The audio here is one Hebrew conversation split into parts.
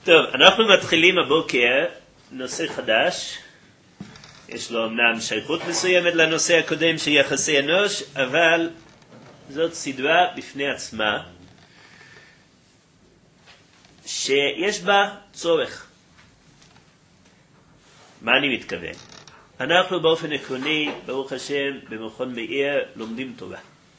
טוב, אנחנו מתחילים הבוקר נושא חדש. יש לו אמנם שייכות מסוימת לנושא הקודם של יחסי אנוש, אבל זאת סדרה בפני עצמה שיש בה צורך. מה אני מתכוון? אנחנו באופן עקרוני, ברוך השם, במכון מאיר לומדים תורה.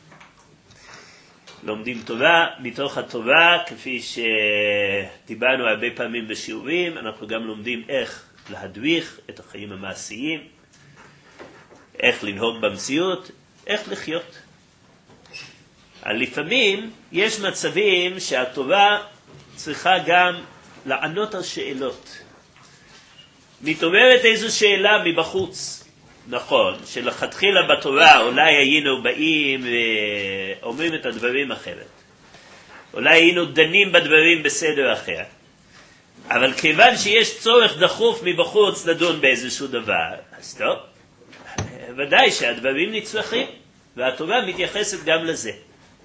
לומדים תורה, מתוך התורה, כפי שדיברנו הרבה פעמים בשיעורים, אנחנו גם לומדים איך להדריך את החיים המעשיים, איך לנהוג במציאות, איך לחיות. לפעמים יש מצבים שהתורה צריכה גם לענות על שאלות. מתעוררת איזו שאלה מבחוץ. נכון, שלכתחילה בתורה אולי היינו באים ואומרים את הדברים אחרת. אולי היינו דנים בדברים בסדר אחר. אבל כיוון שיש צורך דחוף מבחוץ לדון באיזשהו דבר, אז טוב, ודאי שהדברים נצרכים, והתורה מתייחסת גם לזה.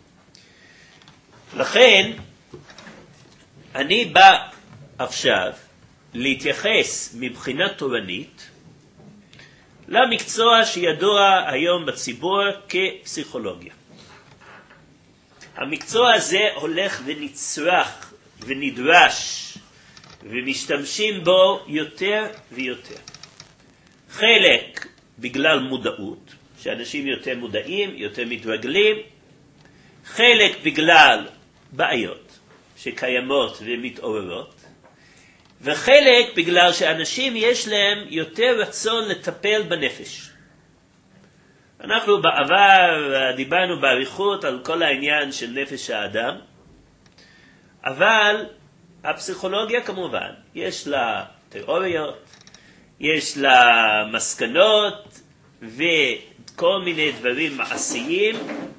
לכן, אני בא עכשיו להתייחס מבחינה תורנית למקצוע שידוע היום בציבור כפסיכולוגיה. המקצוע הזה הולך ונצרך ונדרש ומשתמשים בו יותר ויותר. חלק בגלל מודעות, שאנשים יותר מודעים, יותר מתרגלים, חלק בגלל בעיות שקיימות ומתעוררות, וחלק בגלל שאנשים יש להם יותר רצון לטפל בנפש. אנחנו בעבר דיברנו באריכות על כל העניין של נפש האדם, אבל הפסיכולוגיה כמובן, יש לה תיאוריות, יש לה מסקנות וכל מיני דברים מעשיים,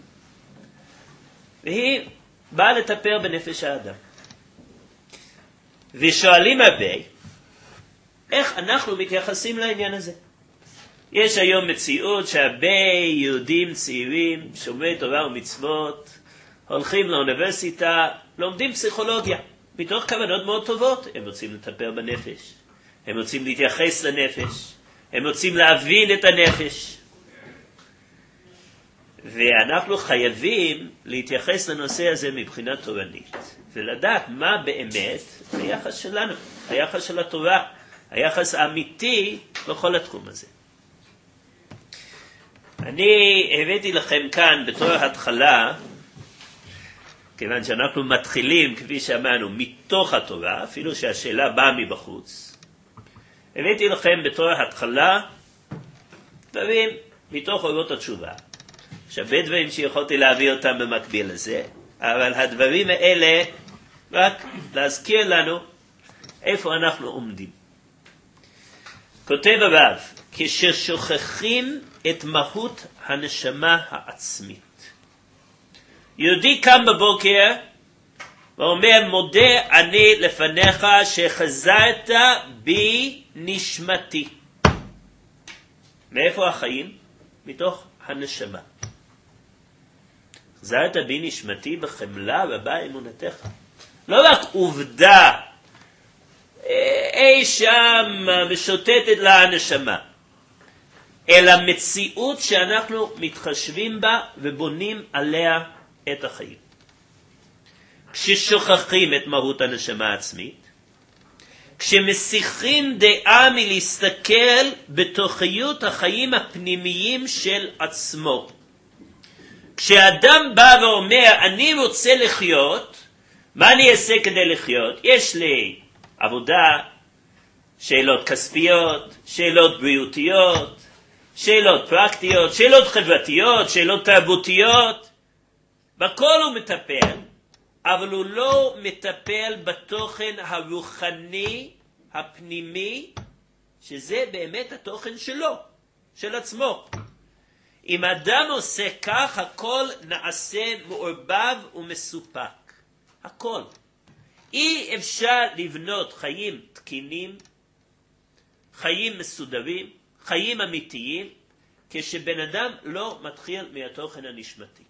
והיא באה לטפל בנפש האדם. ושואלים הרבה, איך אנחנו מתייחסים לעניין הזה? יש היום מציאות שהרבה יהודים צעירים, שומרי תורה ומצוות, הולכים לאוניברסיטה, לומדים פסיכולוגיה, מתוך כוונות מאוד טובות. הם רוצים לטפל בנפש, הם רוצים להתייחס לנפש, הם רוצים להבין את הנפש. ואנחנו חייבים להתייחס לנושא הזה מבחינה תורנית, ולדעת מה באמת היחס שלנו, היחס של התורה, היחס האמיתי בכל התחום הזה. אני הבאתי לכם כאן בתור התחלה, כיוון שאנחנו מתחילים, כפי שאמרנו, מתוך התורה, אפילו שהשאלה באה מבחוץ, הבאתי לכם בתור התחלה דברים מתוך אורות התשובה. יש הרבה דברים שיכולתי להביא אותם במקביל לזה, אבל הדברים האלה רק להזכיר לנו איפה אנחנו עומדים. כותב הרב, כששוכחים את מהות הנשמה העצמית. יהודי קם בבוקר ואומר, מודה אני לפניך שחזרת בי נשמתי. מאיפה החיים? מתוך הנשמה. חזרת בי נשמתי בחמלה רבה אמונתך. לא רק עובדה אי שם משוטטת לה הנשמה, אלא מציאות שאנחנו מתחשבים בה ובונים עליה את החיים. כששוכחים את מהות הנשמה העצמית, כשמסיחים דעה מלהסתכל בתוכיות החיים הפנימיים של עצמו, כשאדם בא ואומר, אני רוצה לחיות, מה אני אעשה כדי לחיות? יש לי עבודה, שאלות כספיות, שאלות בריאותיות, שאלות פרקטיות, שאלות חברתיות, שאלות תרבותיות. בכל הוא מטפל, אבל הוא לא מטפל בתוכן הרוחני, הפנימי, שזה באמת התוכן שלו, של עצמו. אם אדם עושה כך, הכל נעשה מעורבב ומסופק. הכל. אי אפשר לבנות חיים תקינים, חיים מסודרים, חיים אמיתיים, כשבן אדם לא מתחיל מהתוכן הנשמתי.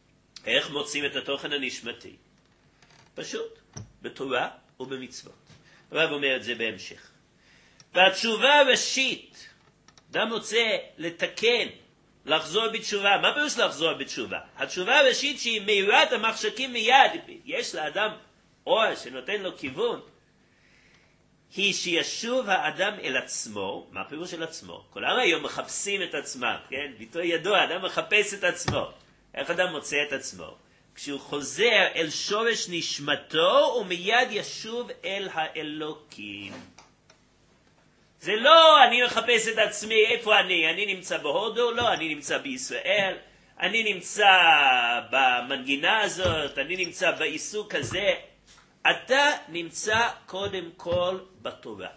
איך מוצאים את התוכן הנשמתי? פשוט, בתורה ובמצוות. הרב אומר את זה בהמשך. והתשובה הראשית, אדם רוצה לתקן, לחזור בתשובה. מה פירוש לחזור בתשובה? התשובה הראשית שהיא מהירת המחשכים מיד, יש לאדם אור שנותן לו כיוון, היא שישוב האדם אל עצמו. מה פירוש אל עצמו? כולם היום מחפשים את עצמם, כן? ביטוי ידוע, אדם מחפש את עצמו. איך אדם מוצא את עצמו? כשהוא חוזר אל שורש נשמתו, הוא מיד ישוב אל האלוקים. זה לא אני מחפש את עצמי, איפה אני נמצא בהודו? לא, אני נמצא בישראל, אני נמצא במנגינה הזאת, אני נמצא בעיסוק הזה. אתה נמצא קודם כל בתורה,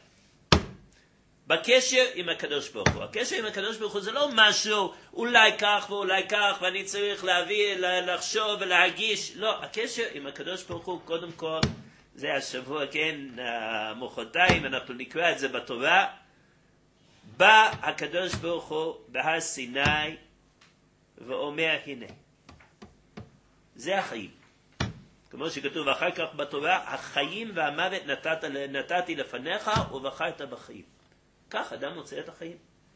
בקשר עם הקדוש ברוך הוא. הקשר עם הקדוש ברוך הוא זה לא משהו אולי כך ואולי כך ואני צריך להביא, לחשוב ולהרגיש. לא, הקשר עם הקדוש ברוך הוא קודם כל, זה השבוע, כן, מוחרתיים אנחנו נקרא את זה בתורה. בא הקדוש ברוך הוא בהר סיני ואומר הנה, זה החיים. כמו שכתוב אחר כך בתורה, החיים והמוות נתתי לפניך ובחרת בחיים. כך אדם מוצא את החיים.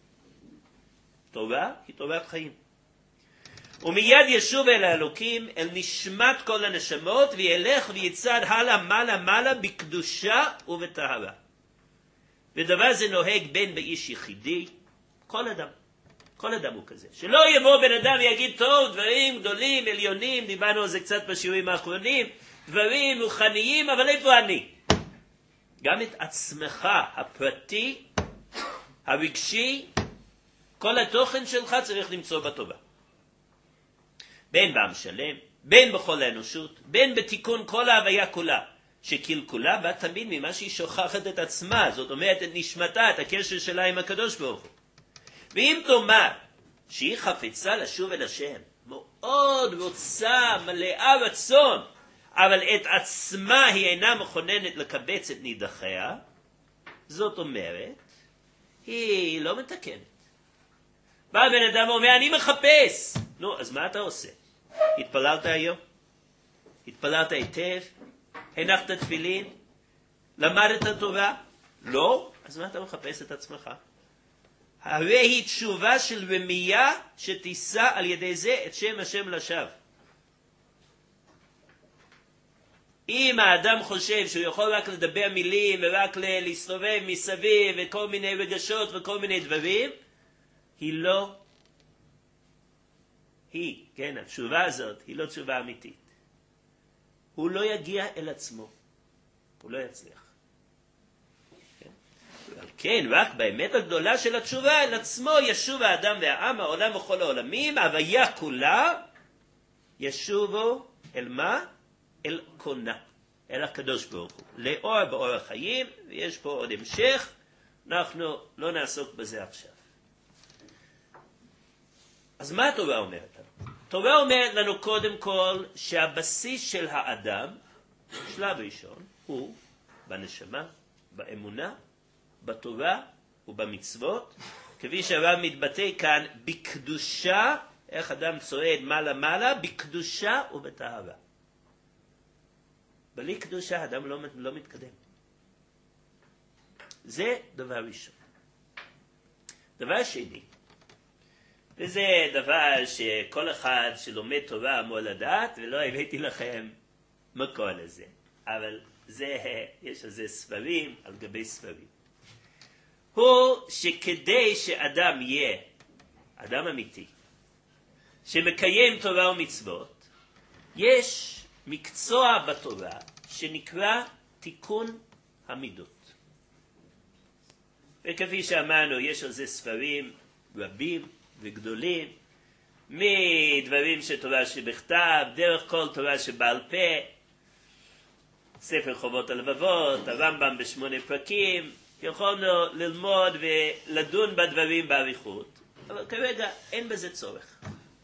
תורה היא תורת חיים. ומיד ישוב אל האלוקים, אל נשמת כל הנשמות, וילך ויצעד הלאה מעלה מעלה בקדושה ובטהרה. ודבר זה נוהג בין באיש יחידי, כל אדם. כל אדם הוא כזה. שלא יבוא בן אדם ויגיד, טוב, דברים גדולים, עליונים, דיברנו על זה קצת בשיעורים האחרונים, דברים רוחניים, אבל איפה אני? גם את עצמך, הפרטי, הרגשי, כל התוכן שלך צריך למצוא בתורה. בין בעם שלם, בין בכל האנושות, בין בתיקון כל ההוויה כולה, שקלקולה בא תמיד ממה שהיא שוכחת את עצמה, זאת אומרת את נשמתה, את הקשר שלה עם הקדוש ברוך הוא. ואם תאמר שהיא חפצה לשוב אל השם, מאוד רוצה, מלאה רצון, אבל את עצמה היא אינה מכוננת לקבץ את נידחיה, זאת אומרת, היא לא מתקנת. בא בן אדם ואומר, אני מחפש. נו, אז מה אתה עושה? התפללת היום? התפללת היטב? הנחת תפילין? למדת תורה? לא? אז מה אתה מחפש את עצמך? הרי היא תשובה של רמייה שתישא על ידי זה את שם השם לשווא. אם האדם חושב שהוא יכול רק לדבר מילים ורק להסתובב מסביב וכל מיני רגשות וכל מיני דברים, כן, התשובה הזאת היא לא תשובה אמיתית. הוא לא יגיע אל עצמו, הוא לא יצליח. כן, רק באמת הגדולה של התשובה, אל עצמו ישוב האדם והעם, העולם וכל העולמים, ההוויה כולה, ישובו אל מה? אל קונה, אל הקדוש ברוך הוא. לאור באור החיים, ויש פה עוד המשך, אנחנו לא נעסוק בזה עכשיו. אז מה התורה אומרת לנו? התורה אומרת לנו קודם כל, שהבסיס של האדם, שלב ראשון, הוא בנשמה, באמונה, בתורה ובמצוות, כפי שהרב מתבטא כאן, בקדושה, איך אדם צועד מעלה מעלה, בקדושה ובטהרה. בלי קדושה אדם לא מתקדם. זה דבר ראשון. דבר שני, וזה דבר שכל אחד שלומד תורה אמור לדעת, ולא הבאתי לכם מקור לזה, אבל יש על זה ספרים על גבי ספרים. הוא שכדי שאדם יהיה אדם אמיתי, שמקיים תורה ומצוות, יש מקצוע בתורה שנקרא תיקון המידות. וכפי שאמרנו, יש על זה ספרים רבים וגדולים, מדברים של תורה שבכתב, דרך כל תורה שבעל פה, ספר חובות הלבבות, הרמב"ם ב8 פרקים, יכולנו ללמוד ולדון בדברים באריכות, אבל כרגע אין בזה צורך.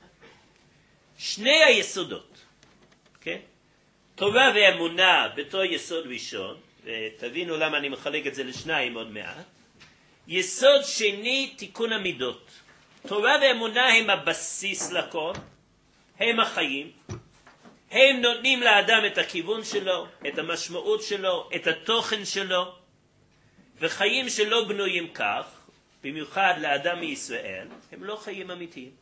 שני היסודות, כן? תורה ואמונה בתור יסוד ראשון, ותבינו למה אני מחלק את זה לשניים עוד מעט. יסוד שני, תיקון המידות. תורה ואמונה הם הבסיס לכל, הם החיים, הם נותנים לאדם את הכיוון שלו, את המשמעות שלו, את התוכן שלו. וחיים שלא בנויים כך, במיוחד לאדם מישראל, הם לא חיים אמיתיים.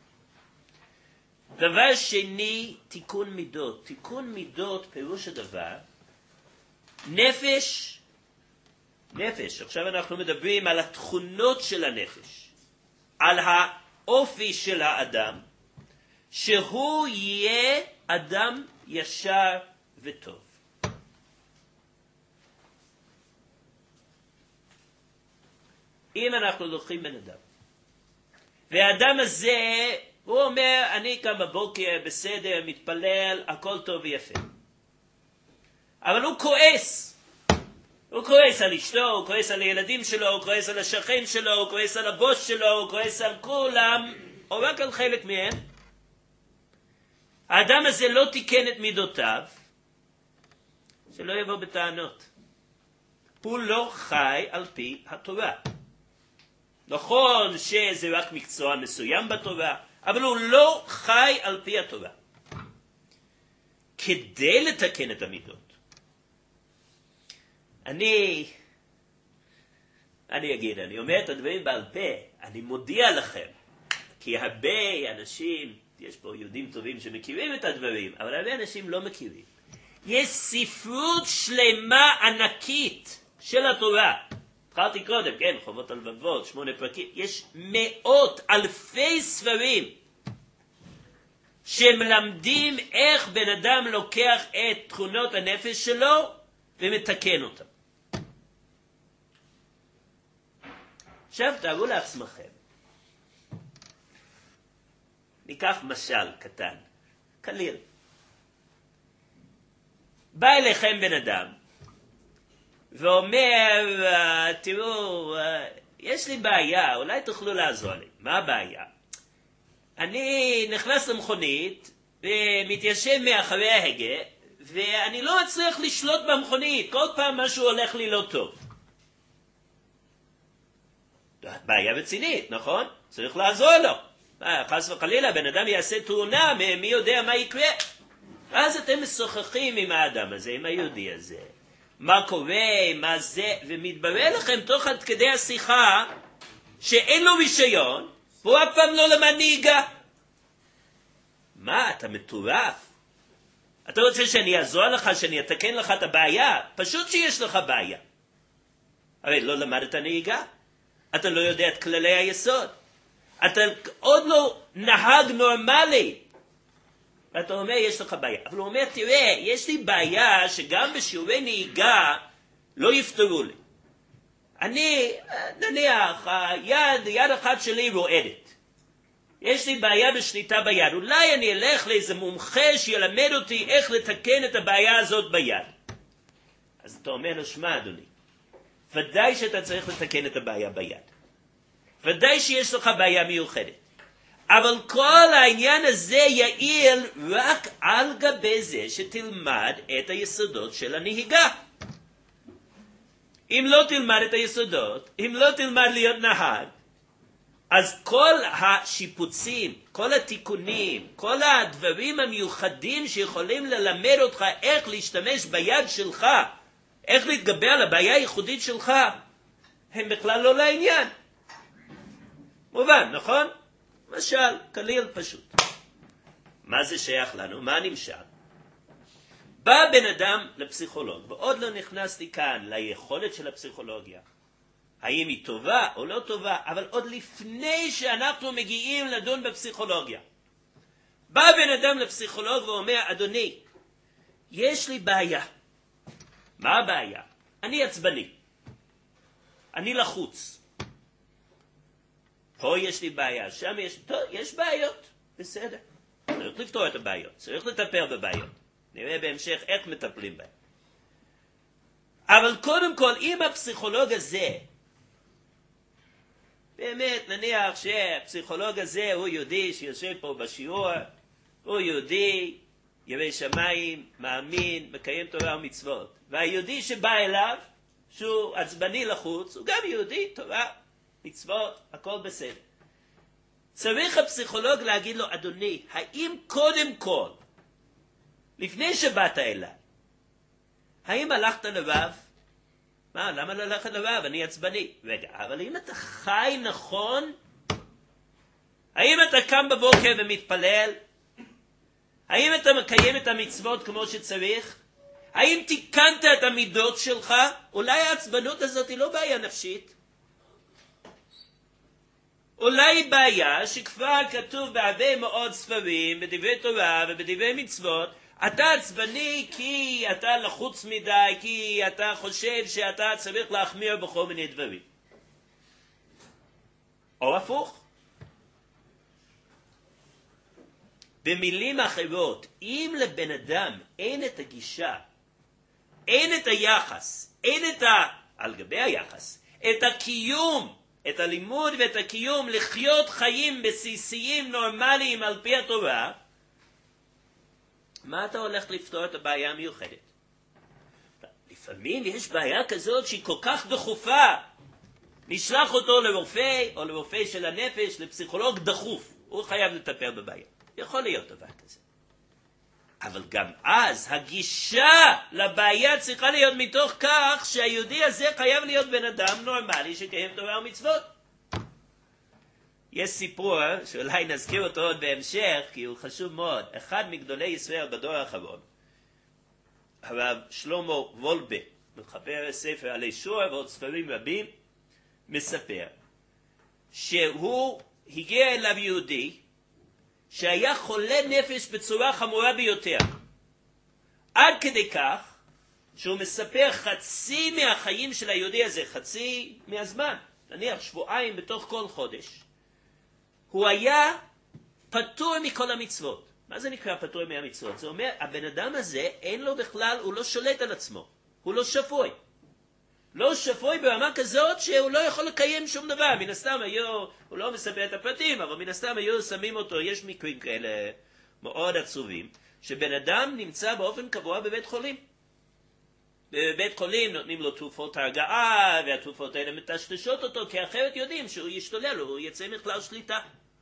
דבר שני, תיקון מידות. תיקון מידות פירוש הדבר, נפש, עכשיו אנחנו מדברים על התכונות של הנפש, על האופי של האדם, שהוא יהיה אדם ישר וטוב. אם אנחנו לוקחים בן אדם, והאדם הזה, הוא אומר, אני קם בבוקר, בסדר, מתפלל, הכל טוב ויפה. אבל הוא כועס. הוא כועס על אשתו, הוא כועס על הילדים שלו, הוא כועס על השכן שלו, הוא כועס על הבוס שלו, הוא כועס על כולם, או רק על חלק מהם. האדם הזה לא תיקן את מידותיו, שלא יבוא בטענות. הוא לא חי על פי התורה. נכון שזה רק מקצוע מסוים בתורה, אבל הוא לא חי על פי התורה. כדי לתקן את המידות, אני אומר את הדברים בעל פה, אני מודיע לכם, כי הרבה אנשים, יש פה יהודים טובים שמכירים את הדברים, אבל הרבה אנשים לא מכירים. יש ספרות שלמה ענקית של התורה. התחלתי קודם, כן, חובות הלבבות, 8 פרקים, יש מאות אלפי ספרים שמלמדים איך בן אדם לוקח את תכונות הנפש שלו ומתקן אותם. עכשיו תארו לעצמכם, ניקח משל קטן, קליל. בא אליכם בן אדם, ואומר, תראו, יש לי בעיה, אולי תוכלו לעזור לי. מה הבעיה? אני נכנס למכונית, ומתיישב מאחורי ההגה, ואני לא מצליח לשלוט במכונית, כל פעם משהו הולך לי לא טוב. בעיה רצינית, נכון? צריך לעזור לו. חס וחלילה, בן אדם יעשה תאונה, מי יודע מה יקרה? אז אתם משוחחים עם האדם הזה, עם היהודי הזה. מה קורה, מה זה, ומתברר לכם תוך עד כדי השיחה, שאין לו רישיון, והוא אף פעם לא למד נהיגה. מה, אתה מטורף? אתה רוצה שאני אעזור לך, שאני אתקן לך את הבעיה? פשוט שיש לך בעיה. הרי לא למדת נהיגה. אתה לא יודע את כללי היסוד. אתה עוד לא נהג נורמלי. ואתה אומר, יש לך בעיה. אבל הוא אומר, תראה, יש לי בעיה שגם בשיעורי נהיגה לא יפתרו לי. אני, נניח, יד אחת שלי רועדת. יש לי בעיה בשליטה ביד. אולי אני אלך לאיזה מומחה שילמד אותי איך לתקן את הבעיה הזאת ביד. אז אתה אומר לו, שמע אדוני, ודאי שאתה צריך לתקן את הבעיה ביד. ודאי שיש לך בעיה מיוחדת. אבל כל העניין הזה יעיל רק על גבי זה שתלמד את היסודות של הנהיגה. אם לא תלמד את היסודות, אם לא תלמד להיות נהג, אז כל השיפוצים, כל התיקונים, כל הדברים המיוחדים שיכולים ללמד אותך איך להשתמש ביד שלך, איך להתגבר על הבעיה הייחודית שלך, הם בכלל לא לעניין. מובן, נכון? משל, קליל פשוט. מה זה שייך לנו? מה נמשל? בא בן אדם לפסיכולוג, ועוד לא נכנסתי כאן ליכולת של הפסיכולוגיה. האם היא טובה או לא טובה, אבל עוד לפני שאנחנו מגיעים לדון בפסיכולוגיה. בא בן אדם לפסיכולוג ואומר, אדוני, יש לי בעיה. מה הבעיה? אני עצבני. אני לחוץ. פה יש לי בעיה, שם יש... טוב, יש בעיות. בסדר. צריך לפתור את הבעיות. צריך לטפל בבעיות. נראה בהמשך איך מטפלים בהן. אבל קודם כל, אם הפסיכולוג הזה, באמת נניח שהפסיכולוג הזה הוא יהודי שיושב פה בשיעור, הוא יהודי, ירא שמיים, מאמין, מקיים תורה ומצוות. והיהודי שבא אליו, שהוא עצבני לחוץ, הוא גם יהודי, תורה, מצוות, הכל בסדר. צריך הפסיכולוג להגיד לו, אדוני, האם קודם כל, לפני שבאת אליי, האם הלכת לרב? מה, למה ללכת לרב? אני עצבני. רגע, אבל אם אתה חי נכון, האם אתה קם בבוקר ומתפלל? האם אתה מקיים את המצוות כמו שצריך? האם תיקנת את המידות שלך? אולי העצבנות הזאת היא לא בעיה נפשית. אולי בעיה שכבר כתוב בהרבה מאוד ספרים, בדברי תורה ובדברי מצוות, אתה עצבני כי אתה לחוץ מדי, כי אתה חושב שאתה צריך להחמיר בכל מיני דברים. או הפוך. במילים אחרות, אם לבן אדם אין את הגישה, אין את היחס, על גבי היחס, את הקיום, את הלימוד ואת הקיום, לחיות חיים בסיסיים נורמליים על פי התורה, מה אתה הולך לפתור את הבעיה המיוחדת? לפעמים יש בעיה כזאת שהיא כל כך דחופה, נשלח אותו לרופא או לרופא של הנפש, לפסיכולוג דחוף, הוא חייב לטפל בבעיה. יכול להיות דבר כזה. אבל גם אז הגישה לבעיה צריכה להיות מתוך כך שהיהודי הזה חייב להיות בן אדם נורמלי שקיים תורה ומצוות. יש סיפור שאולי נזכיר אותו עוד בהמשך כי הוא חשוב מאוד. אחד מגדולי ישראל בדור האחרון, הרב שלמה וולבה, מחבר ספר עלי שור ועוד ספרים רבים, מספר שהוא הגיע אליו יהודי שהיה חולה נפש בצורה חמורה ביותר. עד כדי כך שהוא מספר חצי מהחיים של היהודי הזה, חצי מהזמן, נניח שבועיים בתוך כל חודש, הוא היה פטור מכל המצוות. מה זה נקרא פטור מהמצוות? זה אומר, הבן אדם הזה אין לו בכלל, הוא לא שולט על עצמו, הוא לא שפוי. לא שפוי ברמה כזאת שהוא לא יכול לקיים שום דבר. מן הסתם הוא לא מספר את הפרטים, אבל מן הסתם היו שמים אותו, יש מקרים כאלה מאוד עצובים, שבן אדם נמצא באופן קבוע בבית חולים. בבית חולים נותנים לו תרופות הרגעה, והתרופות האלה מטשטשות אותו, כי אחרת יודעים שהוא ישתולל, הוא יצא מכלל שליטה.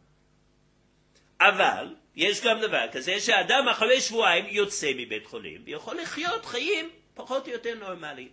אבל יש גם דבר כזה שהאדם אחרי שבועיים יוצא מבית חולים, ויכול לחיות חיים פחות או יותר נורמליים.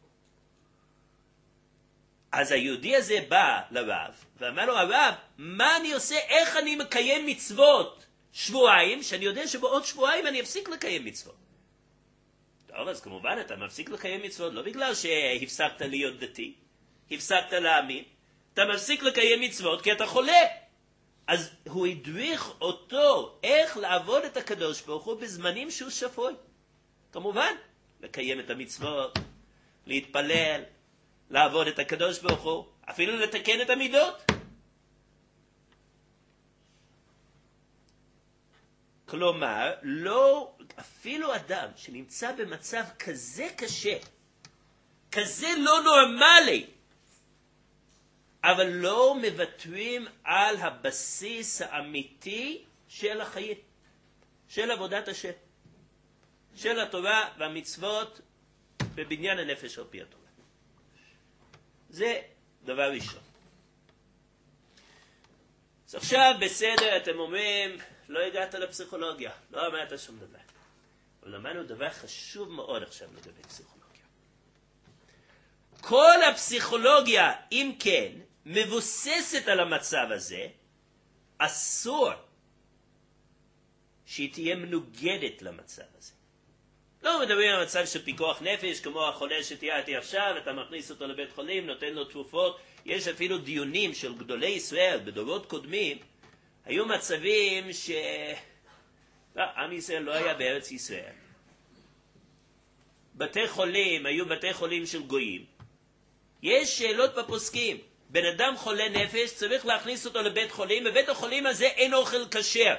אז היהודי הזה בא לרב, ואמר לו, הרב, מה אני עושה, איך אני מקיים מצוות שבועיים, שאני יודע שבעוד שבועיים אני אפסיק לקיים מצוות. טוב, אז כמובן אתה מפסיק לקיים מצוות, לא בגלל שהפסקת להיות דתי, הפסקת להאמין, אתה מפסיק לקיים מצוות כי אתה חולה. אז הוא הדריך אותו איך לעבוד את הקדוש ברוך הוא בזמנים שהוא שפוי. כמובן, לקיים את המצוות, להתפלל, לעבוד את הקדוש ברוך הוא, אפילו לתקן את המידות. כלומר, לא, אפילו אדם שנמצא במצב כזה קשה, כזה לא נורמלי, אבל לא מוותרים על הבסיס האמיתי של החיים, של עבודת השם, של התורה והמצוות בבניין הנפש על פי התורה. זה דבר ראשון. אז עכשיו בסדר, אתם אומרים, לא הגעת לפסיכולוגיה, לא אמרת שום דבר. אבל למדנו דבר חשוב מאוד עכשיו לגבי פסיכולוגיה. כל הפסיכולוגיה, אם כן, מבוססת על המצב הזה, אסור שהיא תהיה מנוגדת למצב הזה. לא מדברים על מצב של פיקוח נפש, כמו החולה שתיארתי עכשיו, אתה מכניס אותו לבית חולים, נותן לו תרופות. יש אפילו דיונים של גדולי ישראל בדורות קודמים, היו מצבים עם ישראל לא היה בארץ ישראל. בתי חולים, היו בתי חולים של גויים. יש שאלות בפוסקים. בן אדם חולה נפש, צריך להכניס אותו לבית חולים, בבית החולים הזה אין אוכל כשר.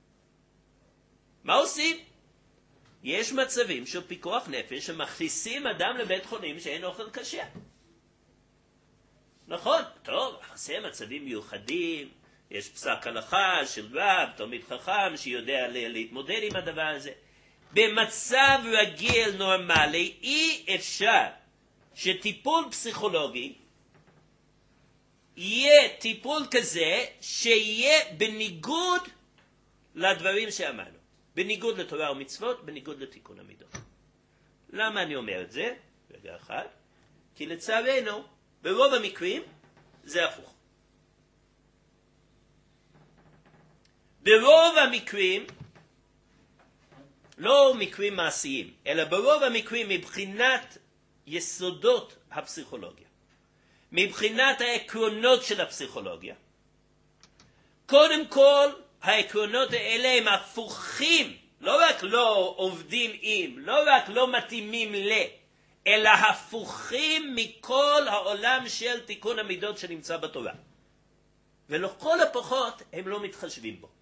מה עושים? יש מצבים של פיקוח נפש שמכניסים אדם לבית חולים שאין אוכל כשר. נכון, טוב, זה מצבים מיוחדים, יש פסק הלכה של רב, תלמיד חכם שיודע להתמודד עם הדבר הזה. במצב רגיל נורמלי אי אפשר שטיפול פסיכולוגי יהיה טיפול כזה שיהיה בניגוד לדברים שאמרנו. בניגוד לתורה ומצוות, בניגוד לתיקון המידות. למה אני אומר את זה? רגע אחד. כי לצערנו, ברוב המקרים, זה הפוך. ברוב המקרים, לא מקרים מעשיים, אלא ברוב המקרים מבחינת יסודות הפסיכולוגיה, מבחינת העקרונות של הפסיכולוגיה, קודם כל, העקרונות האלה הם הפוכים, לא רק לא עובדים עם, לא רק לא מתאימים ל, אלא הפוכים מכל העולם של תיקון המידות שנמצא בתורה. ולכל הפחות הם לא מתחשבים בו.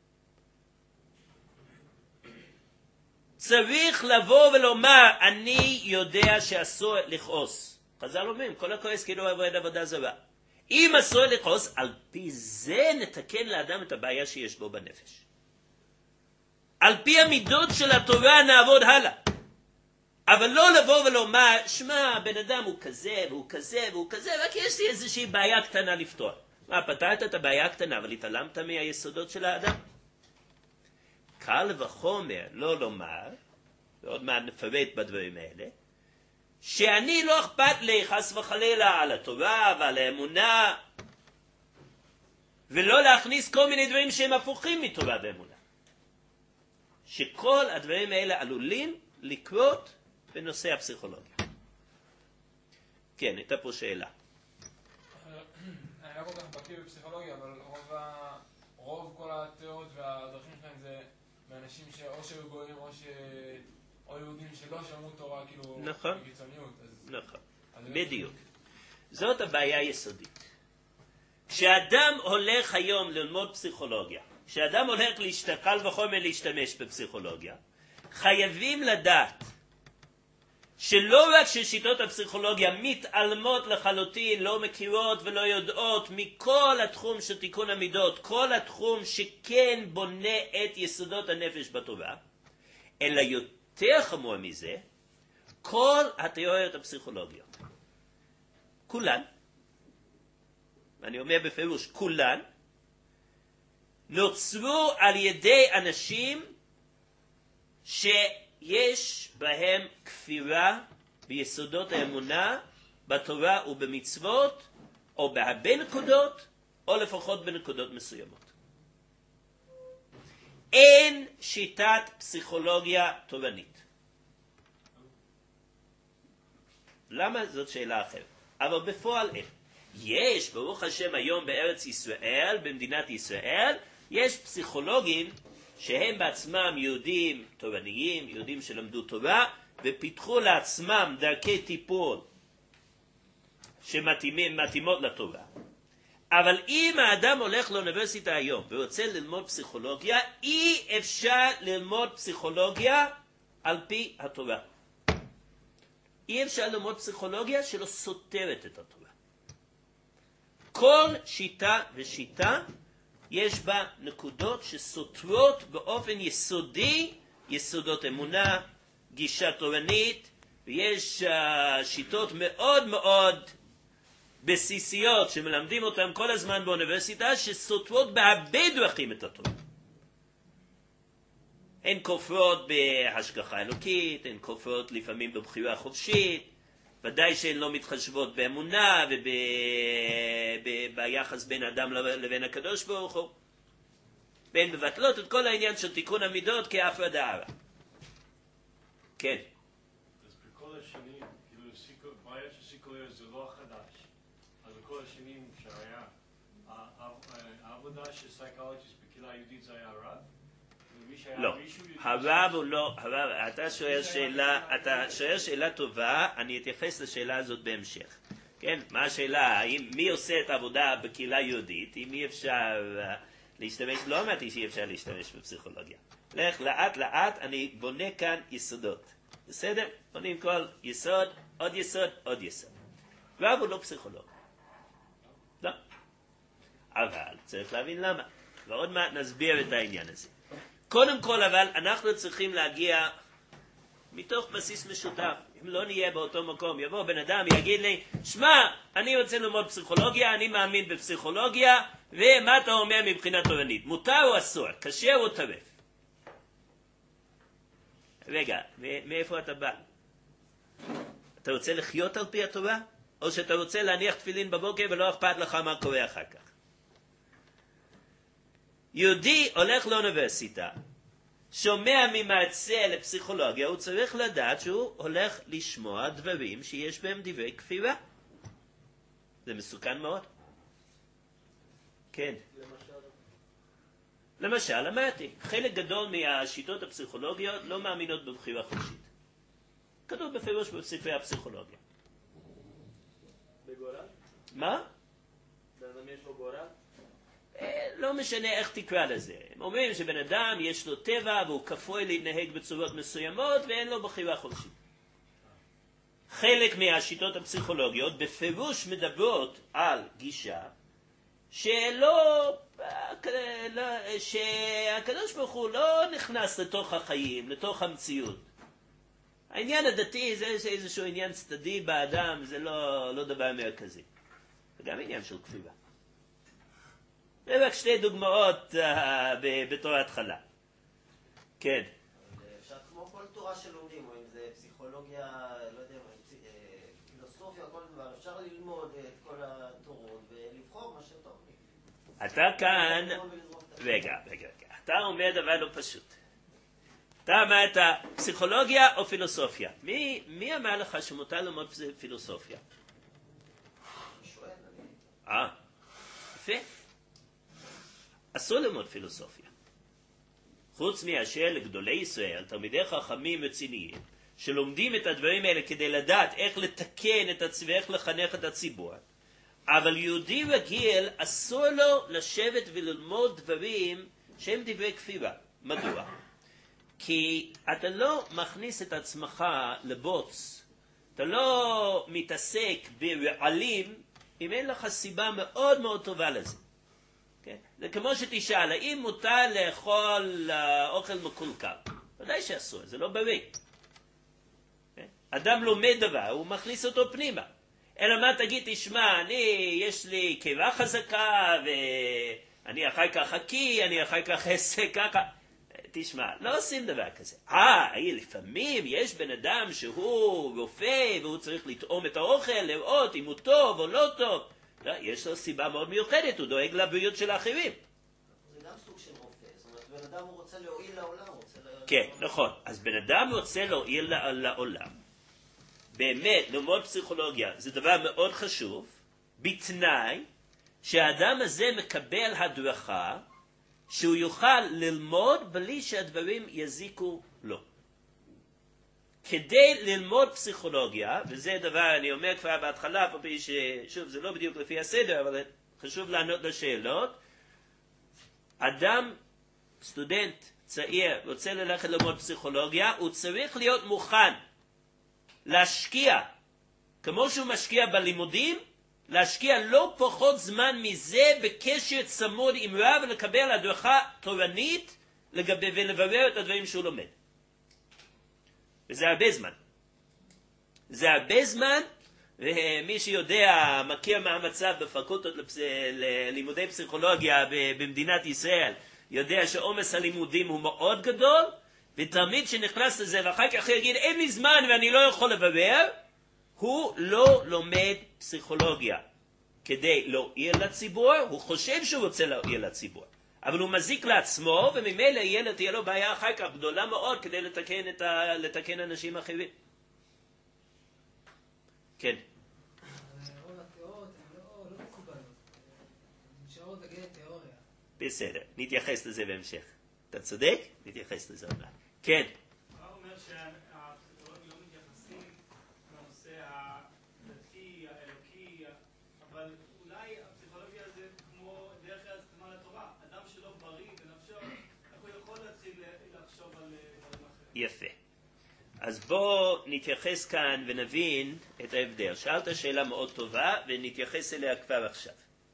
צריך לבוא ולומר, אני יודע שאסור לכעוס. חז"ל אומרים, כל הכועס כאילו עובד עבודה זרה. אם אסור לכעוס, על פי זה נתקן לאדם את הבעיה שיש בו בנפש. על פי המידות של התורה נעבוד הלאה. אבל לא לבוא ולומר, שמע, בן אדם הוא כזה והוא כזה והוא כזה, רק יש לי איזושהי בעיה קטנה לפתור. מה, פתרת את הבעיה הקטנה, אבל התעלמת מהיסודות של האדם? קל וחומר לא לומר, ועוד מעט נפרט בדברים האלה, שאני לא אכפת לי חס וחלילה על התורה ועל האמונה, ולא להכניס כל מיני דברים שהם הפוכים מתורה ואמונה. שכל הדברים האלה עלולים לקרות בנושא הפסיכולוגיה. כן, הייתה פה שאלה. אני לא כל כך בקיא בפסיכולוגיה, אבל רוב כל התיאוריות והדרכים שלהם זה מאנשים שאו שהיו גויים או יהודים שלא שמעו תורה כאילו בקיצוניות. נכון, בדיוק. זאת הבעיה היסודית. כשאדם הולך היום ללמוד פסיכולוגיה, כשאדם הולך קל וחומר להשתמש בפסיכולוגיה, חייבים לדעת שלא רק ששיטות הפסיכולוגיה מתעלמות לחלוטין, לא מכירות ולא יודעות מכל התחום של תיקון המידות, כל התחום שכן בונה את יסודות הנפש בתורה, אלא יותר חמור מזה, כל התיאוריות הפסיכולוגיות, כולן, אני אומר בפירוש כולן, נוצרו על ידי אנשים שיש בהם כפירה ביסודות האמונה, בתורה ובמצוות, או בהרבה נקודות, או לפחות בנקודות מסוימות. אין שיטת פסיכולוגיה תורנית. למה? זאת שאלה אחרת. אבל בפועל אין. יש, ברוך השם, היום בארץ ישראל, במדינת ישראל, יש פסיכולוגים שהם בעצמם יהודים תורניים, יהודים שלמדו תורה, ופיתחו לעצמם דרכי טיפול שמתאימות לתורה. אבל אם האדם הולך לאוניברסיטה היום ורוצה ללמוד פסיכולוגיה, אי אפשר ללמוד פסיכולוגיה על פי התורה. אי אפשר ללמוד פסיכולוגיה שלא סותרת את התורה. כל שיטה ושיטה יש בה נקודות שסותרות באופן יסודי, יסודות אמונה, גישה תורנית, ויש שיטות מאוד מאוד בסיסיות שמלמדים אותם כל הזמן באוניברסיטה, שסותרות בהרבה דרכים את התורה. הן כופרות בהשגחה אלוקית, הן כופרות לפעמים בבחירה חופשית, ודאי שהן לא מתחשבות באמונה וביחס בין אדם לבין הקדוש ברוך הוא, והן מבטלות את כל העניין של תיקון המידות כהפרדה הרע. כן. אז בכל השנים, כאילו, בעיה של סיקולר זה לא חדש. אז בכל השנים שהיה, העבודה של סייקולוגיסט בקהילה היהודית זה היה רב? לא, הרב הוא לא, הרב, אתה שואל שאלה טובה, אני אתייחס לשאלה הזאת בהמשך. כן, מה השאלה? מי עושה את העבודה בקהילה יהודית? אם אי אפשר להשתמש, לא אמרתי שאי אפשר להשתמש בפסיכולוגיה. לך לאט לאט, אני בונה כאן יסודות. בסדר? בונים כל יסוד, עוד יסוד, עוד יסוד. רב הוא לא פסיכולוג. לא. אבל צריך להבין למה. ועוד מעט נסביר את העניין הזה. קודם כל, אבל אנחנו צריכים להגיע מתוך בסיס משותף. אם לא נהיה באותו מקום, יבוא בן אדם, יגיד לי, שמע, אני רוצה ללמוד פסיכולוגיה, אני מאמין בפסיכולוגיה, ומה אתה אומר מבחינה תורנית? מותר או אסור? כשר או טרף? רגע, מאיפה אתה בא? אתה רוצה לחיות על פי התורה? או שאתה רוצה להניח תפילין בבוקר ולא אכפת לך מה קורה אחר כך? יהודי הולך לאוניברסיטה, שומע ממרצה לפסיכולוגיה, הוא צריך לדעת שהוא הולך לשמוע דברים שיש בהם דברי כפירה. זה מסוכן מאוד. כן. למשל, אמרתי, חלק גדול מהשיטות הפסיכולוגיות לא מאמינות בבחירה חופשית. כתוב בפירוש בספרי הפסיכולוגיה. בגורל? מה? באדם יש לו גורל? לא משנה איך תקרא לזה. הם אומרים שבן אדם יש לו טבע והוא כפוי להתנהג בצורות מסוימות ואין לו בחירה חופשית. חלק מהשיטות הפסיכולוגיות בפירוש מדברות על גישה שהקדוש ברוך הוא לא נכנס לתוך החיים, לתוך המציאות. העניין הדתי זה איזשהו עניין צדדי באדם, זה לא דבר מרכזי. זה גם עניין של כפירה. זה רק שתי דוגמאות בתור התחלה. כן. אפשר כמו כל תורה שלומדים, או אם זה פסיכולוגיה, לא יודע, פילוסופיה, כל דבר, אפשר ללמוד את כל התורות ולבחור מה שטוב לי. אתה כאן, רגע, אתה אומר דבר לא פשוט. אתה אמרת פסיכולוגיה או פילוסופיה. מי אמר לך שמותר ללמוד פילוסופיה? אני שואל, יפה. אסור ללמוד פילוסופיה. חוץ מאשר לגדולי ישראל, תלמידי חכמים רציניים, שלומדים את הדברים האלה כדי לדעת איך לתקן את עצמם, איך לחנך את הציבור. אבל יהודי רגיל אסור לו לשבת וללמוד דברים שהם דברי כפירה. מדוע? כי אתה לא מכניס את עצמך לבוץ, אתה לא מתעסק ברעלים אם אין לך סיבה מאוד מאוד טובה לזה. זה כמו שתשאל, האם מותר לאכול אוכל מקולקל? ודאי שאסור, זה לא בריא. אדם לומד דבר, הוא מכניס אותו פנימה. אלא מה תגיד, תשמע, יש לי קיבה חזקה, ואני אחר כך חכי, אני אחר כך אעשה ככה. תשמע, לא עושים דבר כזה. לפעמים יש בן אדם שהוא רופא, והוא צריך לטעום את האוכל, לראות אם הוא טוב או לא טוב. יש לו סיבה מאוד מיוחדת, הוא דואג לבריאות של האחרים. זה גם סוג של רופא, זאת אומרת, בן אדם הוא רוצה להועיל לעולם, כן, נכון. אז בן אדם רוצה להועיל לעולם. באמת, ללמוד פסיכולוגיה זה דבר מאוד חשוב, בתנאי שהאדם הזה מקבל הדרכה, שהוא יוכל ללמוד בלי שהדברים יזיקו לו. כדי ללמוד פסיכולוגיה, וזה דבר, אני אומר כבר בהתחלה, שוב, זה לא בדיוק לפי הסדר, אבל חשוב לענות לשאלות. אדם, סטודנט צעיר, רוצה ללכת ללמוד פסיכולוגיה, הוא צריך להיות מוכן להשקיע, כמו שהוא משקיע בלימודים, להשקיע לא פחות זמן מזה בקשר צמוד עם רב, ולקבל הדרכה תורנית ולברר את הדברים שהוא לומד. וזה הרבה זמן. זה הרבה זמן, ומי שיודע, מכיר מה המצב בפקולטות ללימודי פסיכולוגיה במדינת ישראל, יודע שעומס הלימודים הוא מאוד גדול, ותלמיד שנכנס לזה ואחר כך יגיד, אין לי זמן ואני לא יכול לברר, הוא לא לומד פסיכולוגיה כדי להועיל לציבור, הוא חושב שהוא רוצה להועיל לציבור. אבל הוא מזיק לעצמו, וממילא תהיה לו בעיה אחר כך גדולה מאוד כדי לתקן אנשים אחרים. כן. רוב התיאוריות הן לא מקובלות. נשארות להגיד תיאוריה. בסדר, נתייחס לזה בהמשך. אתה צודק? נתייחס לזה עוד מעט. כן. מה אומר שהפסיכולוגים לא מתייחסים לנושא הדתי, האלוקי, אבל אולי הפסיכולוגיה זה כמו דרך ארץ קדמה לתורה. אדם שלא בריא בנפשו, איך הוא יכול להתחיל לחשוב על דברים אחרים? יפה. אז בואו נתייחס כאן ונבין את ההבדל. שאלת שאלה מאוד טובה ונתייחס אליה כבר עכשיו.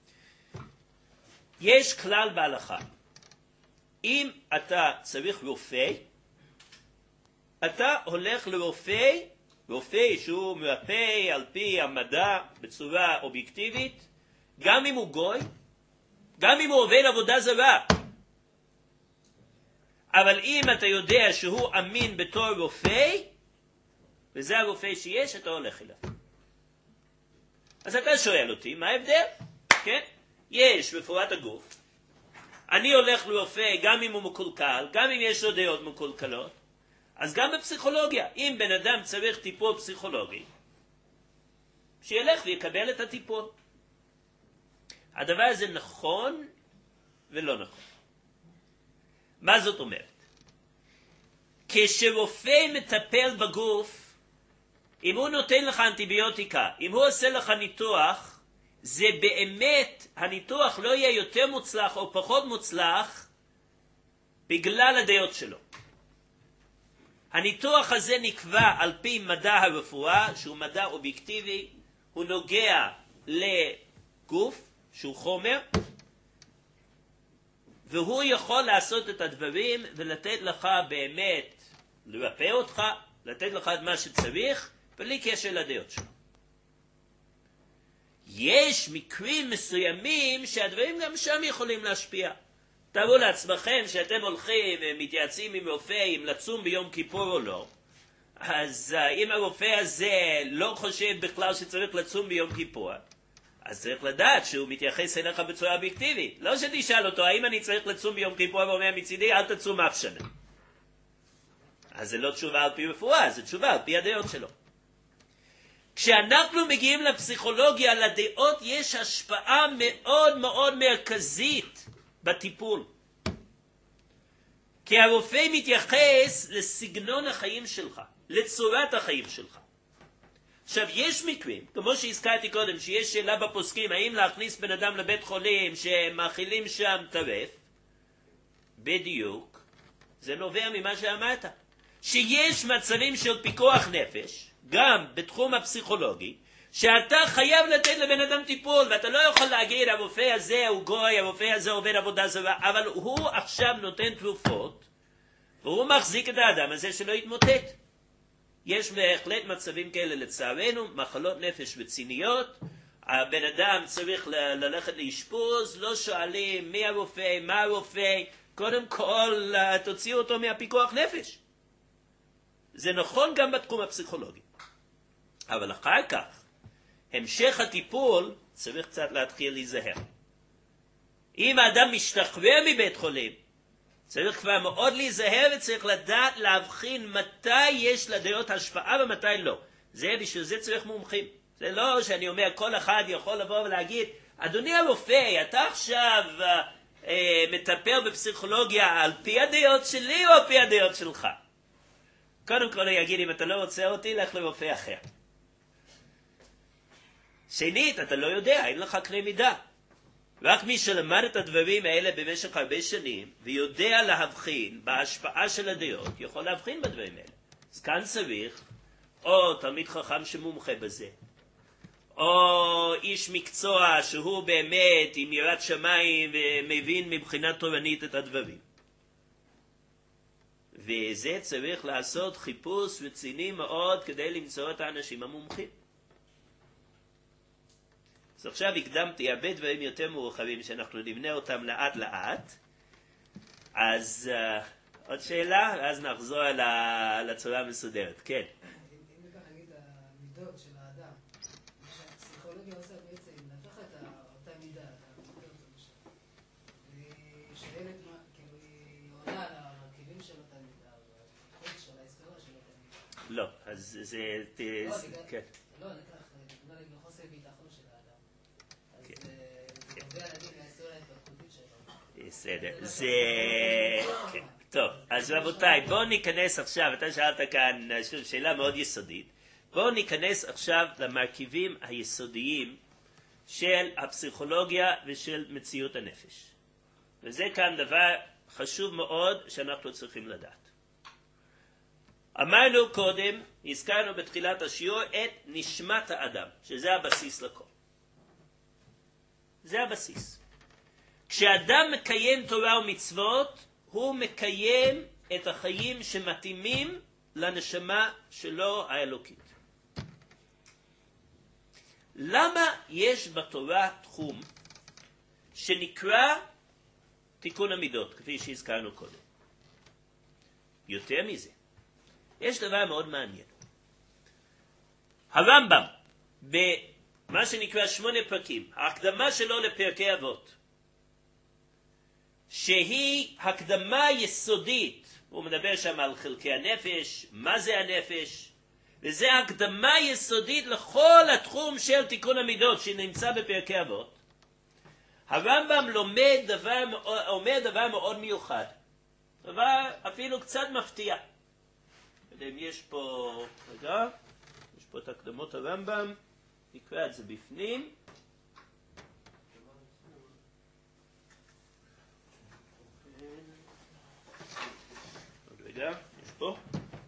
יש כלל בהלכה. אם אתה צריך רופא, אתה הולך רופא שהוא מרפא על פי המדע בצורה אובייקטיבית, גם אם הוא גוי, גם אם הוא עובד עבודה זרה. אבל אם אתה יודע שהוא אמין בתור רופא, וזה הרופא שיש, אתה הולך אליו. אז אתה שואל אותי, מה ההבדל? כן? יש רפואת הגוף, אני הולך לרופא גם אם הוא מקולקל, גם אם יש לו דעות מקולקלות, אז גם בפסיכולוגיה, אם בן אדם צריך טיפול פסיכולוגי, שילך ויקבל את הטיפול. הדבר הזה נכון ולא נכון. מה זאת אומרת? כשרופא מטפל בגוף, אם הוא נותן לך אנטיביוטיקה, אם הוא עושה לך ניתוח, זה באמת, הניתוח לא יהיה יותר מוצלח או פחות מוצלח בגלל הדעות שלו. הניתוח הזה נקבע על פי מדע הרפואה, שהוא מדע אובייקטיבי, הוא נוגע לגוף, שהוא חומר, והוא יכול לעשות את הדברים ולתת לך באמת, לרפא אותך, לתת לך את מה שצריך, בלי קשר לדעות שלו. יש מקרים מסוימים שהדברים גם שם יכולים להשפיע. תראו לעצמכם שאתם הולכים ומתייעצים עם רופא אם לצום ביום כיפור או לא, אז אם הרופא הזה לא חושב בכלל שצריך לצום ביום כיפור, אז צריך לדעת שהוא מתייחס אליך בצורה אובייקטיבית. לא שתשאל אותו, האם אני צריך לצום ביום כיפור, ואומר מצידי, אל תצום אף שנה. אז זה לא תשובה על פי רפואה, זה תשובה על פי הדעות שלו. כשאנחנו מגיעים לפסיכולוגיה, לדעות יש השפעה מאוד מאוד מרכזית בטיפול. כי הרופא מתייחס לסגנון החיים שלך, לצורת החיים שלך. עכשיו, יש מקרים, כמו שהזכרתי קודם, שיש שאלה בפוסקים, האם להכניס בן אדם לבית חולים שמאכילים שם טרף, בדיוק, זה נובע ממה שאמרת. שיש מצבים של פיקוח נפש, גם בתחום הפסיכולוגי, שאתה חייב לתת לבן אדם טיפול, ואתה לא יכול להגיד, הרופא הזה הוא גוי, הרופא הזה עובד עבודה זרה, אבל הוא עכשיו נותן תרופות, והוא מחזיק את האדם הזה שלא יתמוטט. יש בהחלט מצבים כאלה לצערנו, מחלות נפש רציניות, הבן אדם צריך ללכת לאשפוז, לא שואלים מי הרופא, מה הרופא, קודם כל תוציאו אותו מהפיקוח נפש. זה נכון גם בתחום הפסיכולוגי. אבל אחר כך, המשך הטיפול צריך קצת להתחיל להיזהר. אם האדם משתחרר מבית חולים, צריך כבר מאוד להיזהר וצריך לדעת להבחין מתי יש לדעות השפעה ומתי לא. בשביל זה צריך מומחים. זה לא שאני אומר כל אחד יכול לבוא ולהגיד, אדוני הרופא, אתה עכשיו מטפל בפסיכולוגיה על פי הדעות שלי או על פי הדעות שלך? קודם כל הוא יגיד, אם אתה לא רוצה אותי, לך לרופא אחר. שנית, אתה לא יודע, אין לך קנה מידה. רק מי שלמד את הדברים האלה במשך הרבה שנים, ויודע להבחין בהשפעה של הדעות, יכול להבחין בדברים האלה. אז כאן צריך, או תלמיד חכם שמומחה בזה, או איש מקצוע שהוא באמת עם יראת שמיים ומבין מבחינה תורנית את הדברים. וזה צריך לעשות חיפוש רציני מאוד כדי למצוא את האנשים המומחים. אז עכשיו הקדמתי הרבה דברים יותר מאוחרים שאנחנו נבנה אותם לאט לאט. אז עוד שאלה, ואז נחזור לצורה המסודרת. כן. אם ניקח נגיד המידות של האדם, מה שהפסיכולוגיה עושה בעצם, נתח את אותה מידה, את המידות למשל. והיא שואלת מה, כאילו היא עונה על הכלים של אותה מידה, והתחום של ההיסטוריה של אותה מידה. לא, אז זה... כן. לא, ניקח, נקרא לי בחוסר ביטחון של האדם. אז זה קובע להגיד מההיסטוריה ההתפתחותית שלו. בסדר, זה... טוב, אז רבותיי, בואו ניכנס עכשיו, אתה שאלת כאן שאלה מאוד יסודית, בואו ניכנס עכשיו למרכיבים היסודיים של הפסיכולוגיה ושל מציאות הנפש. וזה כאן דבר חשוב מאוד שאנחנו צריכים לדעת. אמרנו קודם, הזכרנו בתחילת השיעור את נשמת האדם, שזה הבסיס לכל. זה הבסיס. כשאדם מקיים תורה ומצוות, הוא מקיים את החיים שמתאימים לנשמה שלו האלוקית. למה יש בתורה תחום שנקרא תיקון המידות, כפי שהזכרנו קודם? יותר מזה, יש דבר מאוד מעניין. הרמב"ם, במה שנקרא 8 פרקים, ההקדמה שלו לפרקי אבות, שהיא הקדמה יסודית, הוא מדבר שם על חלקי הנפש, מה זה הנפש, וזה הקדמה יסודית לכל התחום של תיקון המידות שנמצא בפרקי אבות. הרמב"ם אומר דבר מאוד מיוחד, דבר אפילו קצת מפתיע. אם יש פה, רגע, יש פה את הקדמות הרמב"ם, נקרא את זה בפנים. עוד רגע, יש פה.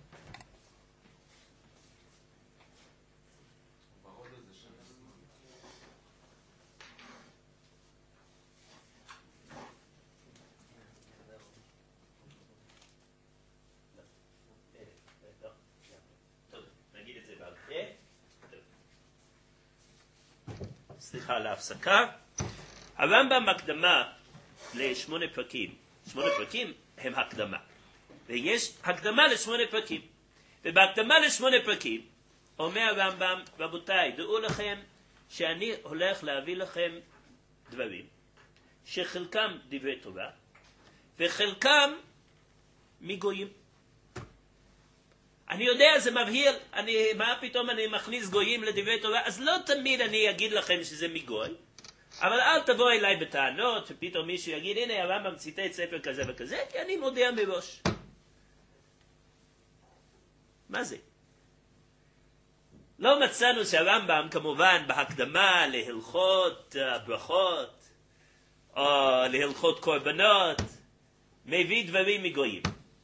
סליחה על ההפסקה. הרמב"ם הקדמה ל8 פרקים. 8 פרקים הם הקדמה. ויש הקדמה ל8 פרקים. ובהקדמה ל8 פרקים אומר הרמב"ם, רבותיי, דעו לכם שאני הולך להביא לכם דברים שחלקם דברי תורה וחלקם מגויים. אני יודע, זה מבהיר, מה פתאום אני מכניס גויים לדברי תורה? אז לא תמיד אני אגיד לכם שזה מגוי, אבל אל תבוא אליי בטענות, ופתאום מישהו יגיד, הנה הרמב"ם ציטט ספר כזה וכזה, כי אני מודיע מראש. מה זה? לא מצאנו שהרמב"ם, כמובן, בהקדמה להלכות ברכות, או להלכות קורבנות, מביא דברים מגויים.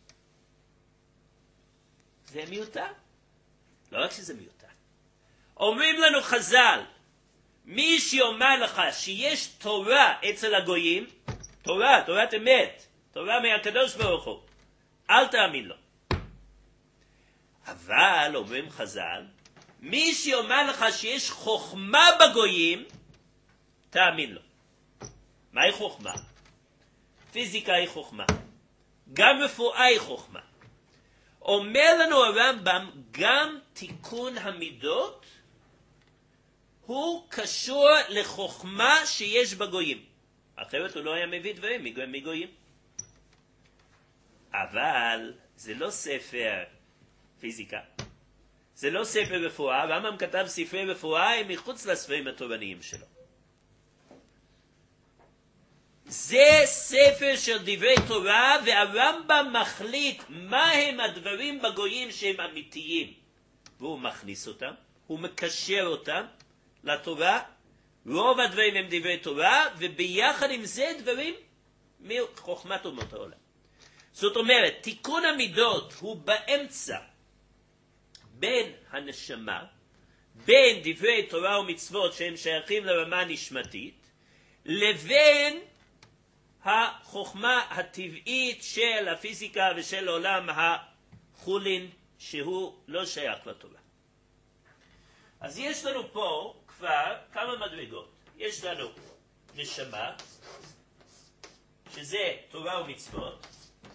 זה מיותר. לא רק שזה מיותר. אומרים לנו חז"ל, מי שיאמר לך שיש תורה אצל הגויים, תורת אמת, תורה מהקדוש ברוך הוא, אל תאמין לו. אבל אומרים חז"ל, מי שיאמר לך שיש חוכמה בגויים, תאמין לו. מהי חוכמה? פיזיקה היא חוכמה. גם רפואה היא חוכמה. אומר לנו הרמב"ם, גם תיקון המידות הוא קשור לחוכמה שיש בגויים. אחרת הוא לא היה מביא דברים מגויים. אבל זה לא ספר פיזיקה. זה לא ספר רפואה. הרמב"ם כתב ספרי רפואה הם מחוץ לספרים התורניים שלו. זה ספר של דברי תורה, והרמב"ם מחליט מה הם הדברים בגויים שהם אמיתיים. והוא מכניס אותם, הוא מקשר אותם לתורה. רוב הדברים הם דברי תורה, וביחד עם זה דברים מחוכמת אומות העולם. זאת אומרת, תיקון המידות הוא באמצע בין הנשמה, בין דברי תורה ומצוות שהם שייכים לרמה נשמתית, לבין החוכמה הטבעית של הפיזיקה ושל עולם החולין, שהוא לא שייך לתורה. אז יש לנו פה כבר כמה מדרגות. יש לנו נשמה, שזה תורה ומצוות,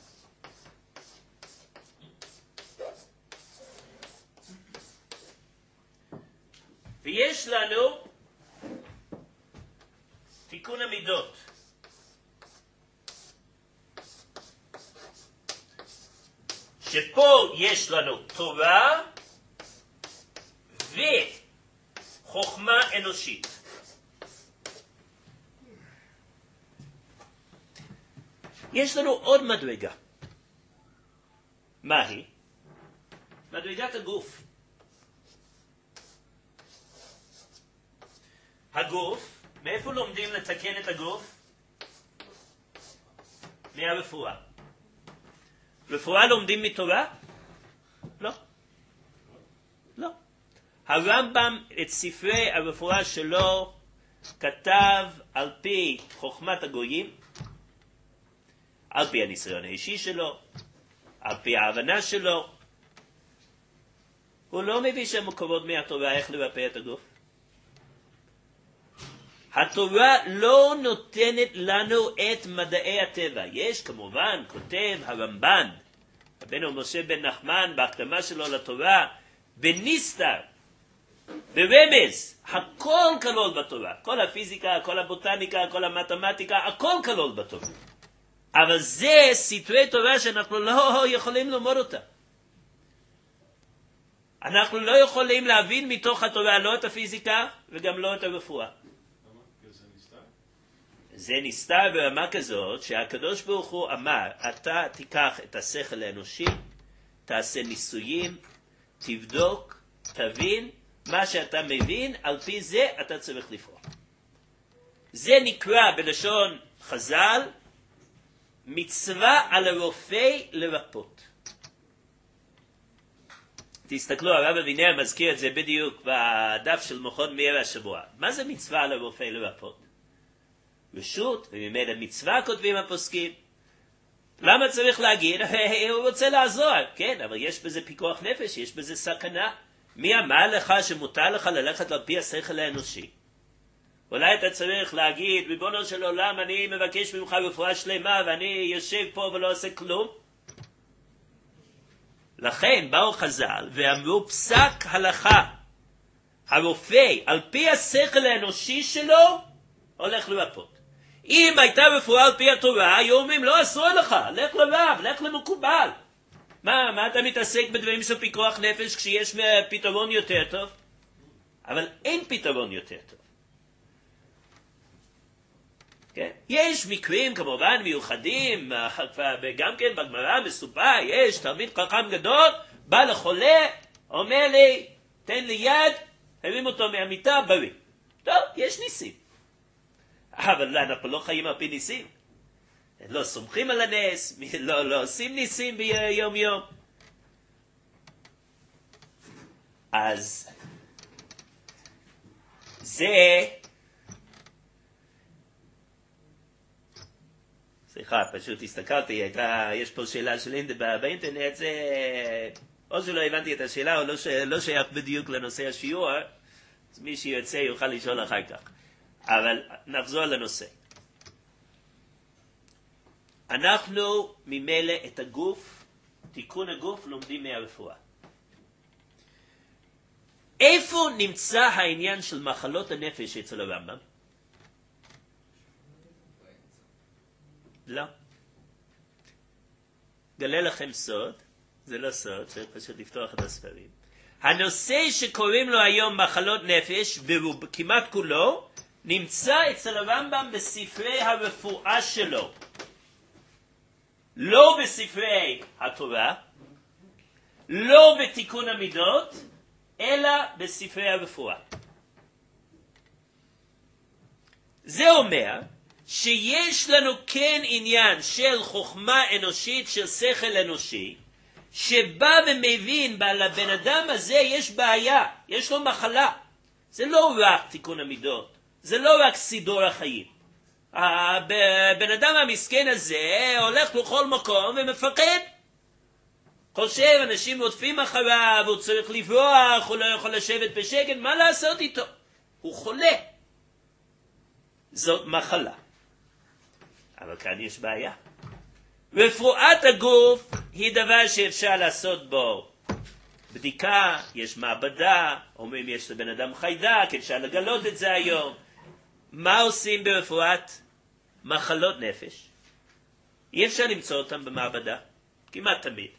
ויש לנו תיקון המידות. שפה יש לנו תורה וחוכמה אנושית. יש לנו עוד מדרגה. מה היא? מדרגת הגוף. הגוף, מאיפה לומדים לתקן את הגוף? מהרפואה. רפואה לומדים מתורה? לא. לא. הרמב"ם את ספרי הרפואה שלו כתב על פי חוכמת הגויים, על פי הניסיון האישי שלו, על פי ההבנה שלו. הוא לא מביא שם מקורות מהתורה איך לרפא את הגוף. התורה לא נותנת לנו את מדעי הטבע. יש כמובן, כותב הרמב"ן, רבנו משה בן נחמן, בהקדמה שלו לתורה, בניסתר, ברמז, הכל כלול בתורה. כל הפיזיקה, כל הבוטניקה, כל המתמטיקה, הכל כלול בתורה. אבל זה סתרי תורה שאנחנו לא יכולים ללמוד אותה. אנחנו לא יכולים להבין מתוך התורה לא את הפיזיקה וגם לא את הרפואה. זה נסתר ברמה כזאת שהקדוש ברוך הוא אמר, אתה תיקח את השכל האנושי, תעשה ניסויים, תבדוק, תבין, מה שאתה מבין, על פי זה אתה צריך לפעול. זה נקרא בלשון חז"ל, מצווה על הרופא לרפות. תסתכלו, הרב אבינר מזכיר את זה בדיוק בדף של מוחות מאיר השבוע. מה זה מצווה על הרופא לרפות? רשות, וממילא מצווה כותבים הפוסקים. למה צריך להגיד? הוא רוצה לעזור. כן, אבל יש בזה פיקוח נפש, יש בזה סכנה. מי אמר לך שמותר לך ללכת על פי השכל האנושי? אולי אתה צריך להגיד, ריבונו של עולם, אני מבקש ממך רפואה שלמה, ואני יושב פה ולא עושה כלום. לכן באו חז"ל ואמרו פסק הלכה. הרופא, על פי השכל האנושי שלו, הולך לרפות. אם הייתה רפואה על פי התורה, היו אומרים, לא אסור לך, לך לרב, לך למקובל. מה אתה מתעסק בדברים של פיקוח נפש כשיש פתרון יותר טוב? אבל אין פתרון יותר טוב. כן? יש מקרים כמובן מיוחדים, וגם כן בגמרא מסופר, יש תלמיד חכם גדול, בא לחולה, אומר לי, תן לי יד, הרים אותו מהמיטה, בריא. טוב, יש ניסים. אבל אנחנו לא חיים על פי ניסים. לא סומכים על הנס, לא עושים ניסים ביום יום. אז זה, סליחה, פשוט הסתכלתי, יש פה שאלה של אינדה באינטרנט, זה, או שלא הבנתי את השאלה, או לא שייך בדיוק לנושא השיעור, אז מי שיוצא יוכל לשאול אחר כך. אבל נחזור לנושא. אנחנו ממילא את הגוף, תיקון הגוף, לומדים מהרפואה. איפה נמצא העניין של מחלות הנפש אצל הרמב"ם? לא. גלה לכם סוד, זה לא סוד, צריך פשוט לפתוח את הספרים. הנושא שקוראים לו היום מחלות נפש, כמעט כולו, נמצא אצל הרמב"ם בספרי הרפואה שלו. לא בספרי התורה, לא בתיקון המידות, אלא בספרי הרפואה. זה אומר שיש לנו כן עניין של חוכמה אנושית, של שכל אנושי, שבא ומבין, לבן אדם הזה יש בעיה, יש לו מחלה. זה לא רק תיקון המידות, זה לא רק סידור החיים. הבן אדם המסכן הזה הולך לכל מקום ומפחד. חושב, אנשים רודפים אחריו, הוא צריך לברוח, הוא לא יכול לשבת בשקט, מה לעשות איתו? הוא חולה. זאת מחלה. אבל כאן יש בעיה. רפואת הגוף היא דבר שאפשר לעשות בו בדיקה, יש מעבדה, אומרים יש לבן אדם חיידק, אפשר לגלות את זה היום. מה עושים ברפואת מחלות נפש? אי אפשר למצוא אותם במעבדה, כמעט תמיד.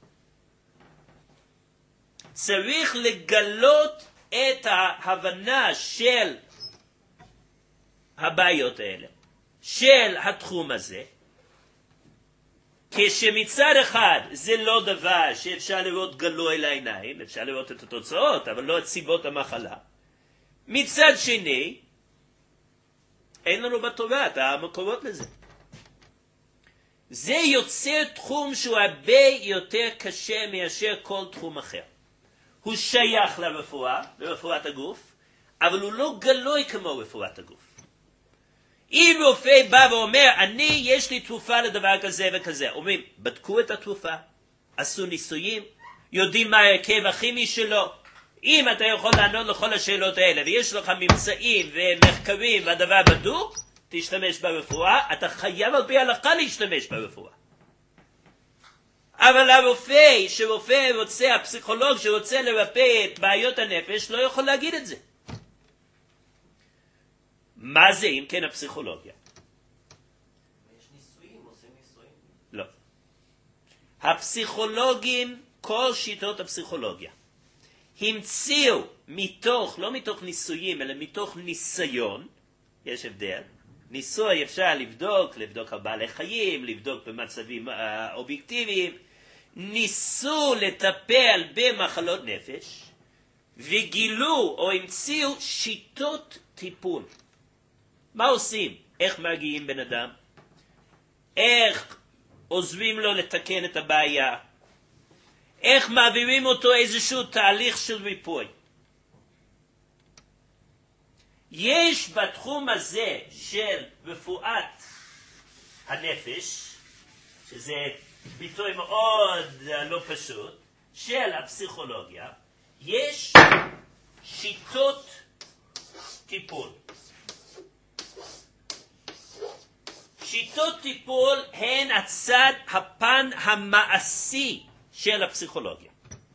צריך לגלות את ההבנה של הבעיות האלה, של התחום הזה, כשמצד אחד זה לא דבר שאפשר לראות גלוי לעיניים, אפשר לראות את התוצאות, אבל לא את סיבות המחלה. מצד שני, אין לנו בתורה את המקורות לזה. זה יוצר תחום שהוא הרבה יותר קשה מאשר כל תחום אחר. הוא שייך לרפואה, לרפואת הגוף, אבל הוא לא גלוי כמו רפואת הגוף. אם רופא בא ואומר, יש לי תרופה לדבר כזה וכזה, אומרים, בדקו את התרופה, עשו ניסויים, יודעים מה ההרכב הכימי שלו. אם אתה יכול לענות לכל השאלות האלה, ויש לך ממצאים ומחקרים והדבר בדוק, תשתמש ברפואה, אתה חייב על פי ההלכה להשתמש ברפואה. אבל שרופא רוצה, הפסיכולוג שרוצה לרפא את בעיות הנפש, לא יכול להגיד את זה. מה זה אם כן הפסיכולוגיה? יש ניסויים, עושים ניסויים. לא. הפסיכולוגים, כל שיטות הפסיכולוגיה, המציאו לא מתוך ניסויים, אלא מתוך ניסיון, יש הבדל, ניסוי אפשר לבדוק על בעלי חיים, לבדוק במצבים אובייקטיביים, ניסו לטפל במחלות נפש, וגילו או המציאו שיטות טיפול. מה עושים? איך מרגיעים בן אדם? איך עוזרים לו לתקן את הבעיה? איך מעבירים אותו איזשהו תהליך של ריפוי? יש בתחום הזה של רפואת הנפש, שזה ביטוי מאוד לא פשוט, של הפסיכולוגיה, יש שיטות טיפול. שיטות טיפול הן הפן המעשי של הפסיכולוגיה.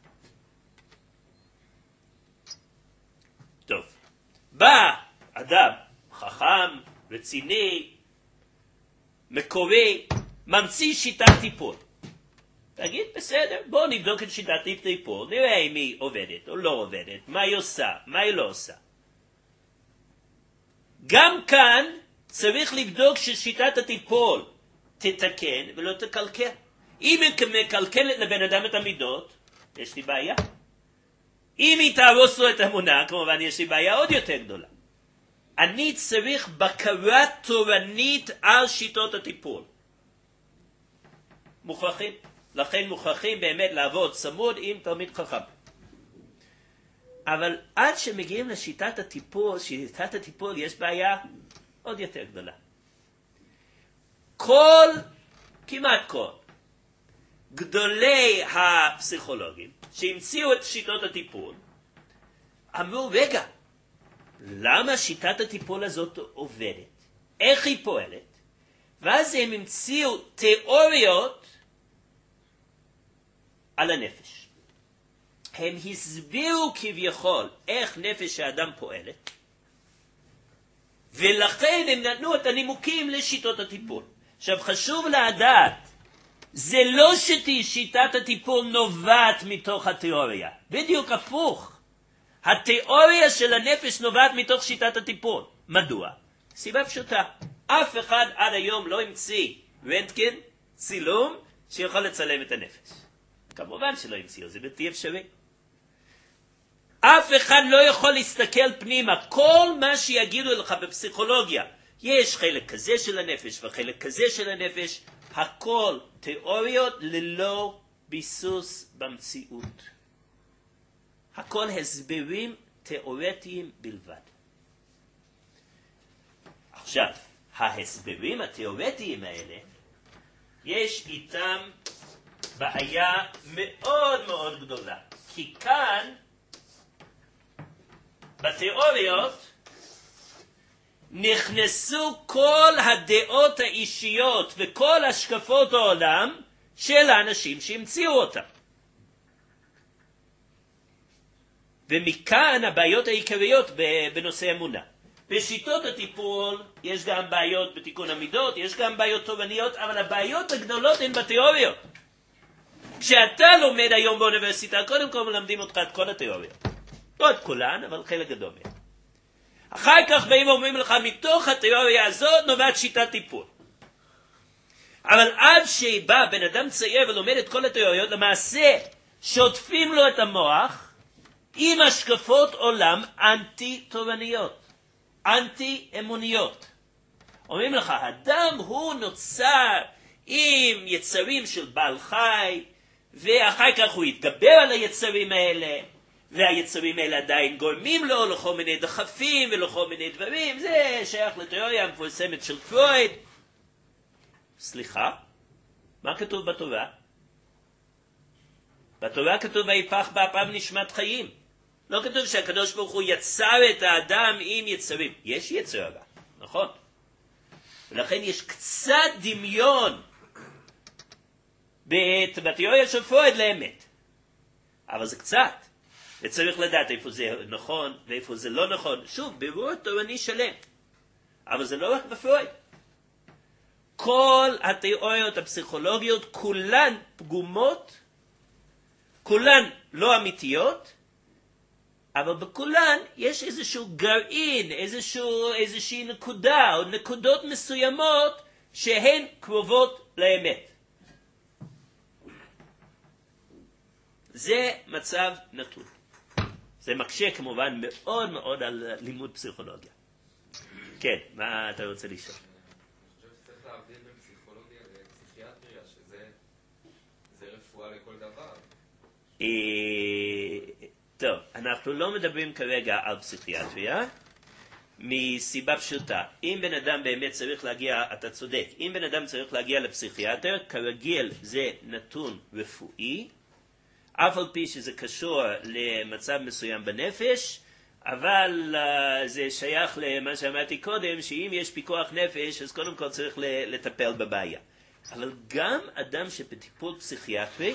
טוב, בא אדם חכם, רציני, מקורי, ממציא שיטת טיפול. תגיד, בסדר, בואו נבדוק את שיטת טיפול, נראה אם היא עובדת או לא עובדת, מה היא עושה, מה היא לא עושה. גם כאן צריך לבדוק ששיטת הטיפול תתקן ולא תקלקל. אם היא מקלקלת לבן אדם את המידות, יש לי בעיה. אם היא תהרוס לו את האמונה, כמובן יש לי בעיה עוד יותר גדולה. אני צריך בקרה תורנית על שיטות הטיפול. מוכרחים. לכן מוכרחים באמת לעבוד צמוד עם תלמיד חכם. אבל עד שמגיעים לשיטת הטיפול יש בעיה עוד יותר גדולה. כמעט כל גדולי הפסיכולוגים שהמציאו את שיטות הטיפול, אמרו, רגע, למה שיטת הטיפול הזאת עובדת? איך היא פועלת? ואז הם המציאו תיאוריות על הנפש. הם הסבירו כביכול איך נפש האדם פועלת, ולכן הם נתנו את הנימוקים לשיטות הטיפול. עכשיו חשוב לדעת, זה לא ששיטת הטיפול נובעת מתוך התיאוריה. בדיוק הפוך. התיאוריה של הנפש נובעת מתוך שיטת הטיפול. מדוע? סיבה פשוטה. אף אחד עד היום לא המציא רנטגן, צילום, שיכול לצלם את הנפש. כמובן שלא המציאו, זה בלתי אפשרי. אף אחד לא יכול להסתכל פנימה. כל מה שיגידו לך בפסיכולוגיה, יש חלק כזה של הנפש וחלק כזה של הנפש, הכל תיאוריות ללא ביסוס במציאות. הכל הסברים תיאורטיים בלבד. עכשיו, ההסברים התיאורטיים האלה, יש איתם בעיה מאוד מאוד גדולה. כי כאן, בתיאוריות, נכנסו כל הדעות האישיות וכל השקפות העולם של האנשים שהמציאו אותם. ומכאן הבעיות העיקריות בנושא אמונה. בשיטות הטיפול יש גם בעיות בתיקון המידות, יש גם בעיות תובניות, אבל הבעיות הגדולות הן בתיאוריות. כשאתה לומד היום באוניברסיטה, קודם כל מלמדים אותך את כל התיאוריות. לא את כולן, אבל חלק גדול מהן. אחר כך באים ואומרים לך, מתוך התיאוריה הזאת נובעת שיטת טיפול. אבל עד שבא בן אדם צעיר ולומד את כל התיאוריות, למעשה שוטפים לו את המוח עם השקפות עולם אנטי-תורניות, אנטי-אמוניות. אומרים לך, האדם הוא נוצר עם יצרים של בעל חי, ואחר כך הוא יתגבר על היצרים האלה, והיצרים האלה עדיין גורמים לו לכל מיני דחפים ולכל מיני דברים. זה שייך לתיאוריה המפורסמת של פרויד. סליחה? מה כתוב בתורה? בתורה כתוב ויפח באפיו נשמת חיים. לא כתוב שהקדוש ברוך הוא יצר את האדם עם יצרים. יש יצר הרע, נכון? ולכן יש קצת דמיון בתיאוריה של פרויד לאמת. אבל זה קצת. וצריך לדעת איפה זה נכון ואיפה זה לא נכון. שוב, בירור תורני שלם. אבל זה לא רק בפרויד. כל התיאוריות הפסיכולוגיות כולן פגומות, כולן לא אמיתיות, אבל בכולן יש איזשהו גרעין, איזושהי נקודה או נקודות מסוימות שהן קרובות לאמת. זה מצב נתון. זה מקשה כמובן מאוד מאוד על לימוד פסיכולוגיה. כן, מה אתה רוצה לשאול? אני חושב שצריך להבדיל בין פסיכולוגיה לפסיכיאטריה, שזה רפואה לכל דבר. טוב, אנחנו לא מדברים כרגע על פסיכיאטריה, מסיבה פשוטה. אם בן אדם באמת צריך להגיע, אתה צודק, אם בן אדם צריך להגיע לפסיכיאטר, כרגיל זה נתון רפואי, אף על פי שזה קשור למצב מסוים בנפש, אבל זה שייך למה שאמרתי קודם, שאם יש פיקוח נפש, אז קודם כל צריך לטפל בבעיה. אבל גם אדם שבטיפול פסיכיאטרי,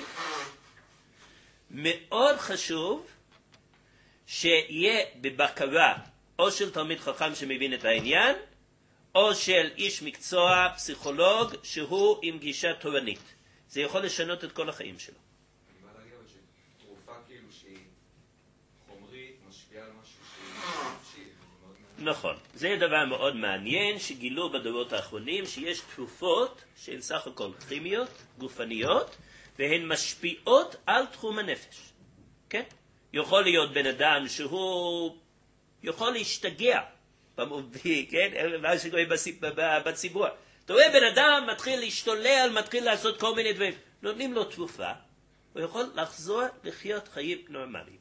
מאוד חשוב שיהיה בבקרה או של תלמיד חכם שמבין את העניין, או של איש מקצוע, פסיכולוג, שהוא עם גישה תורנית. זה יכול לשנות את כל החיים שלו. אני בא להגיד שתרופה כאילו שהיא חומרית, משפיעה על משהו שהיא נפשי. נכון. זה דבר מאוד מעניין שגילו בדורות האחרונים שיש תרופות שהן סך הכל כימיות, גופניות, והן משפיעות על תחום הנפש. כן? יכול להיות בן אדם שהוא יכול להשתגע במובי, כן? מה שקורה בציבור. אתה רואה בן אדם מתחיל להשתולל, מתחיל לעשות כל מיני דברים. נותנים לו תרופה, הוא יכול לחזור לחיות חיים נורמליים.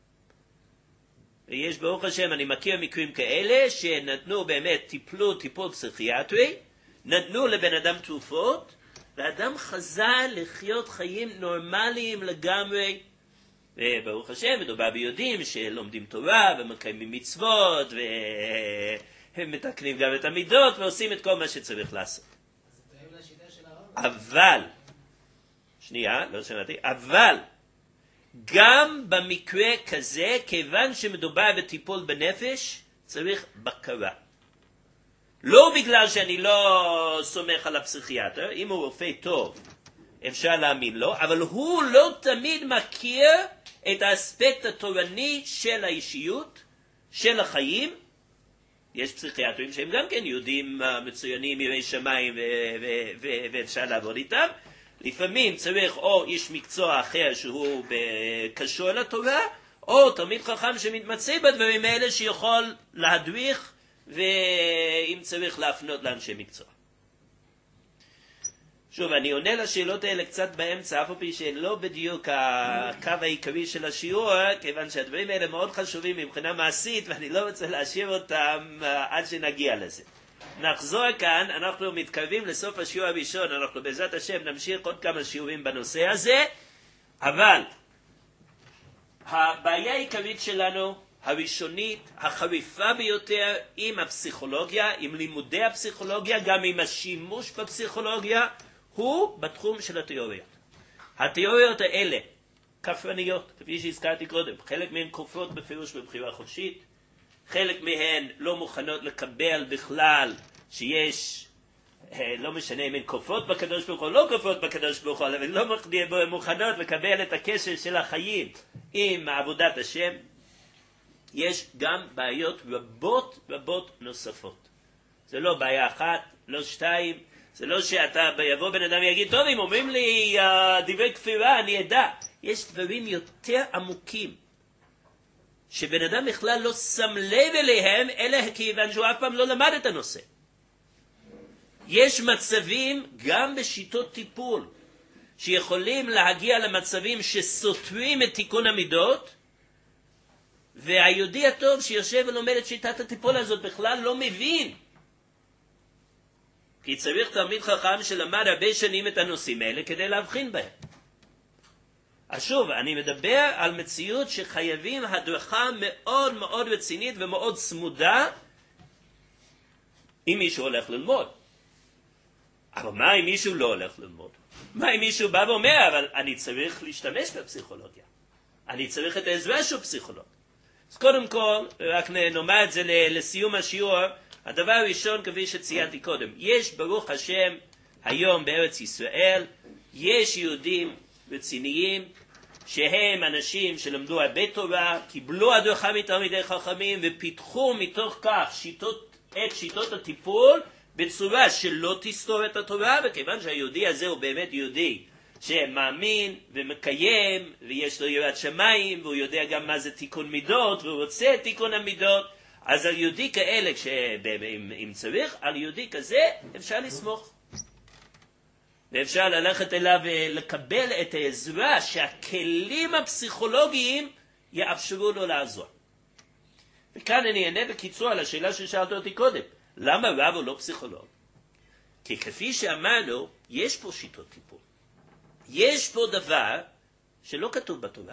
ויש ברוך השם, אני מכיר מקרים כאלה שנתנו באמת טיפול פסיכיאטרי, נתנו לבן אדם תרופות, ואדם חזר לחיות חיים נורמליים לגמרי. וברוך השם, מדובר ביודעים שלומדים תורה ומקיימים מצוות והם מתקנים גם את המידות ועושים את כל מה שצריך לעשות. אבל, שנייה, לא שמעתי, אבל גם במקרה כזה, כיוון שמדובר בטיפול בנפש, צריך בקרה. לא בגלל שאני לא סומך על הפסיכיאטר, אם הוא רופא טוב, אפשר להאמין לו, אבל הוא לא תמיד מכיר את האספקט התורני של האישיות, של החיים. יש פסיכיאטרים שהם גם כן יהודים מצוינים יראי שמיים ואפשר לעבוד איתם. לפעמים צריך או איש מקצוע אחר שהוא קשור לתורה, או תלמיד חכם שמתמצא בדברים האלה שיכול להדריך ואם צריך להפנות לאנשי מקצוע. שוב, אני עונה לשאלות האלה קצת באמצע, אף פי שלא בדיוק הקו העיקרי של השיעור, כיוון שהדברים האלה מאוד חשובים מבחינה מעשית, ואני לא רוצה להשאיר אותם עד שנגיע לזה. נחזור כאן, אנחנו מתקרבים לסוף השיעור הראשון, אנחנו בעזרת השם נמשיך עוד כמה שיעורים בנושא הזה, אבל הבעיה העיקרית שלנו, הראשונית, החריפה ביותר עם הפסיכולוגיה, עם לימודי הפסיכולוגיה, גם עם השימוש בפסיכולוגיה, הוא בתחום של התיאוריות. התיאוריות האלה, כפרניות, כפי שהזכרתי קודם, חלק מהן כופרות בפירוש בבחירה חופשית, חלק מהן לא מוכנות לקבל בכלל שיש, לא משנה אם הן כופרות בקדוש ברוך הוא, לא כופרות בקדוש ברוך הוא, אבל לא מוכנות לקבל את הקשר של החיים עם עבודת השם. יש גם בעיות רבות נוספות. זה לא בעיה אחת, לא שתיים, זה לא שאתה יבוא בן אדם ויגיד, טוב, אם אומרים לי דברי כפירה, אני אדע. יש דברים יותר עמוקים, שבן אדם בכלל לא שם לב אליהם, אלא כיוון שהוא אף פעם לא למד את הנושא. יש מצבים, גם בשיטות טיפול, שיכולים להגיע למצבים שסותרים את תיקון המידות, והיהודי הטוב שיושב ולומד את שיטת הטיפול הזאת בכלל לא מבין. כי צריך תלמיד חכם שלמד הרבה שנים את הנושאים האלה כדי להבחין בהם. אז שוב, אני מדבר על מציאות שחייבים הדרכה מאוד מאוד רצינית ומאוד צמודה אם מישהו הולך ללמוד. אבל מה אם מישהו לא הולך ללמוד? מה אם מישהו בא ואומר, אבל אני צריך להשתמש בפסיכולוגיה. אני צריך את העזרה של פסיכולוג. אז קודם כל, רק נאמר את זה לסיום השיעור, הדבר הראשון, כפי שציינתי קודם, יש ברוך השם היום בארץ ישראל, יש יהודים רציניים, שהם אנשים שלמדו הרבה תורה, קיבלו הדרכה מתלמידי חכמים, ופיתחו מתוך כך את שיטות הטיפול, בצורה שלא תסתור את התורה, וכיוון שהיהודי הזה הוא באמת יהודי שמאמין ומקיים, ויש לו יראת שמיים, והוא יודע גם מה זה תיקון מידות, והוא רוצה את תיקון המידות, אז על יהודי כאלה, אם צריך, על יהודי כזה אפשר לסמוך. ואפשר ללכת אליו ולקבל את העזרה שהכלים הפסיכולוגיים יאפשרו לו לעזור. וכאן אני אענה בקיצור על השאלה ששאלת אותי קודם. למה רב הוא לא פסיכולוג? כי כפי שאמרנו, יש פה שיטות טיפול. יש פה דבר שלא כתוב בתורה.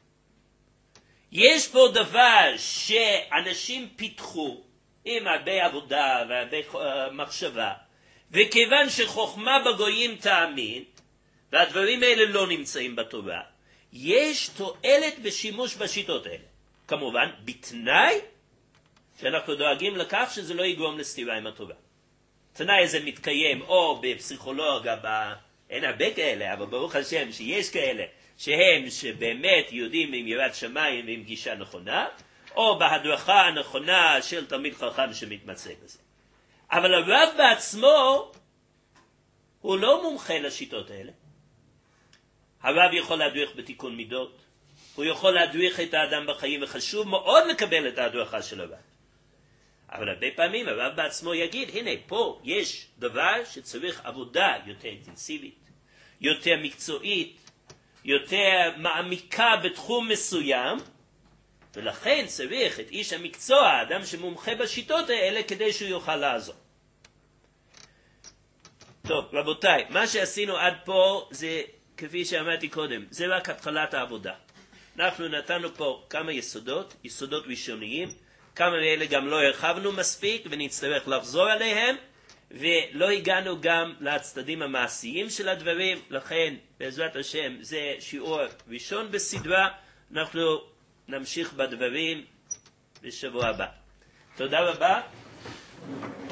יש פה דבר שאנשים פיתחו עם הרבה עבודה והרבה מחשבה, וכיוון שחוכמה בגויים תאמין, והדברים האלה לא נמצאים בתורה, יש תועלת בשימוש בשיטות האלה. כמובן, בתנאי שאנחנו דואגים לכך שזה לא יגרום לסתירה עם התורה. תנאי הזה מתקיים או בפסיכולוגיה, אין הרבה כאלה, אבל ברוך השם שיש כאלה, שהם שבאמת יהודים עם יראת שמיים ועם גישה נכונה, או בהדרכה הנכונה של תלמיד חכם שמתמצא בזה. אבל הרב בעצמו הוא לא מומחה לשיטות האלה. הרב יכול להדריך בתיקון מידות, הוא יכול להדריך את האדם בחיים, וחשוב מאוד לקבל את ההדרכה של הרב. אבל הרבה פעמים הרב בעצמו יגיד, הנה פה יש דבר שצריך עבודה יותר אינטנסיבית, יותר מקצועית, יותר מעמיקה בתחום מסוים, ולכן צריך את איש המקצוע, האדם שמומחה בשיטות האלה, כדי שהוא יוכל לעזור. טוב, רבותיי, מה שעשינו עד פה זה, כפי שאמרתי קודם, זה רק התחלת העבודה. אנחנו נתנו פה כמה יסודות ראשוניים, כמה מאלה גם לא הרחבנו מספיק ונצטרך לחזור עליהם, ולא הגענו גם לצדדים המעשיים של הדברים, לכן בעזרת השם זה שיעור ראשון בסדרה, אנחנו נמשיך בדברים בשבוע הבא. תודה רבה.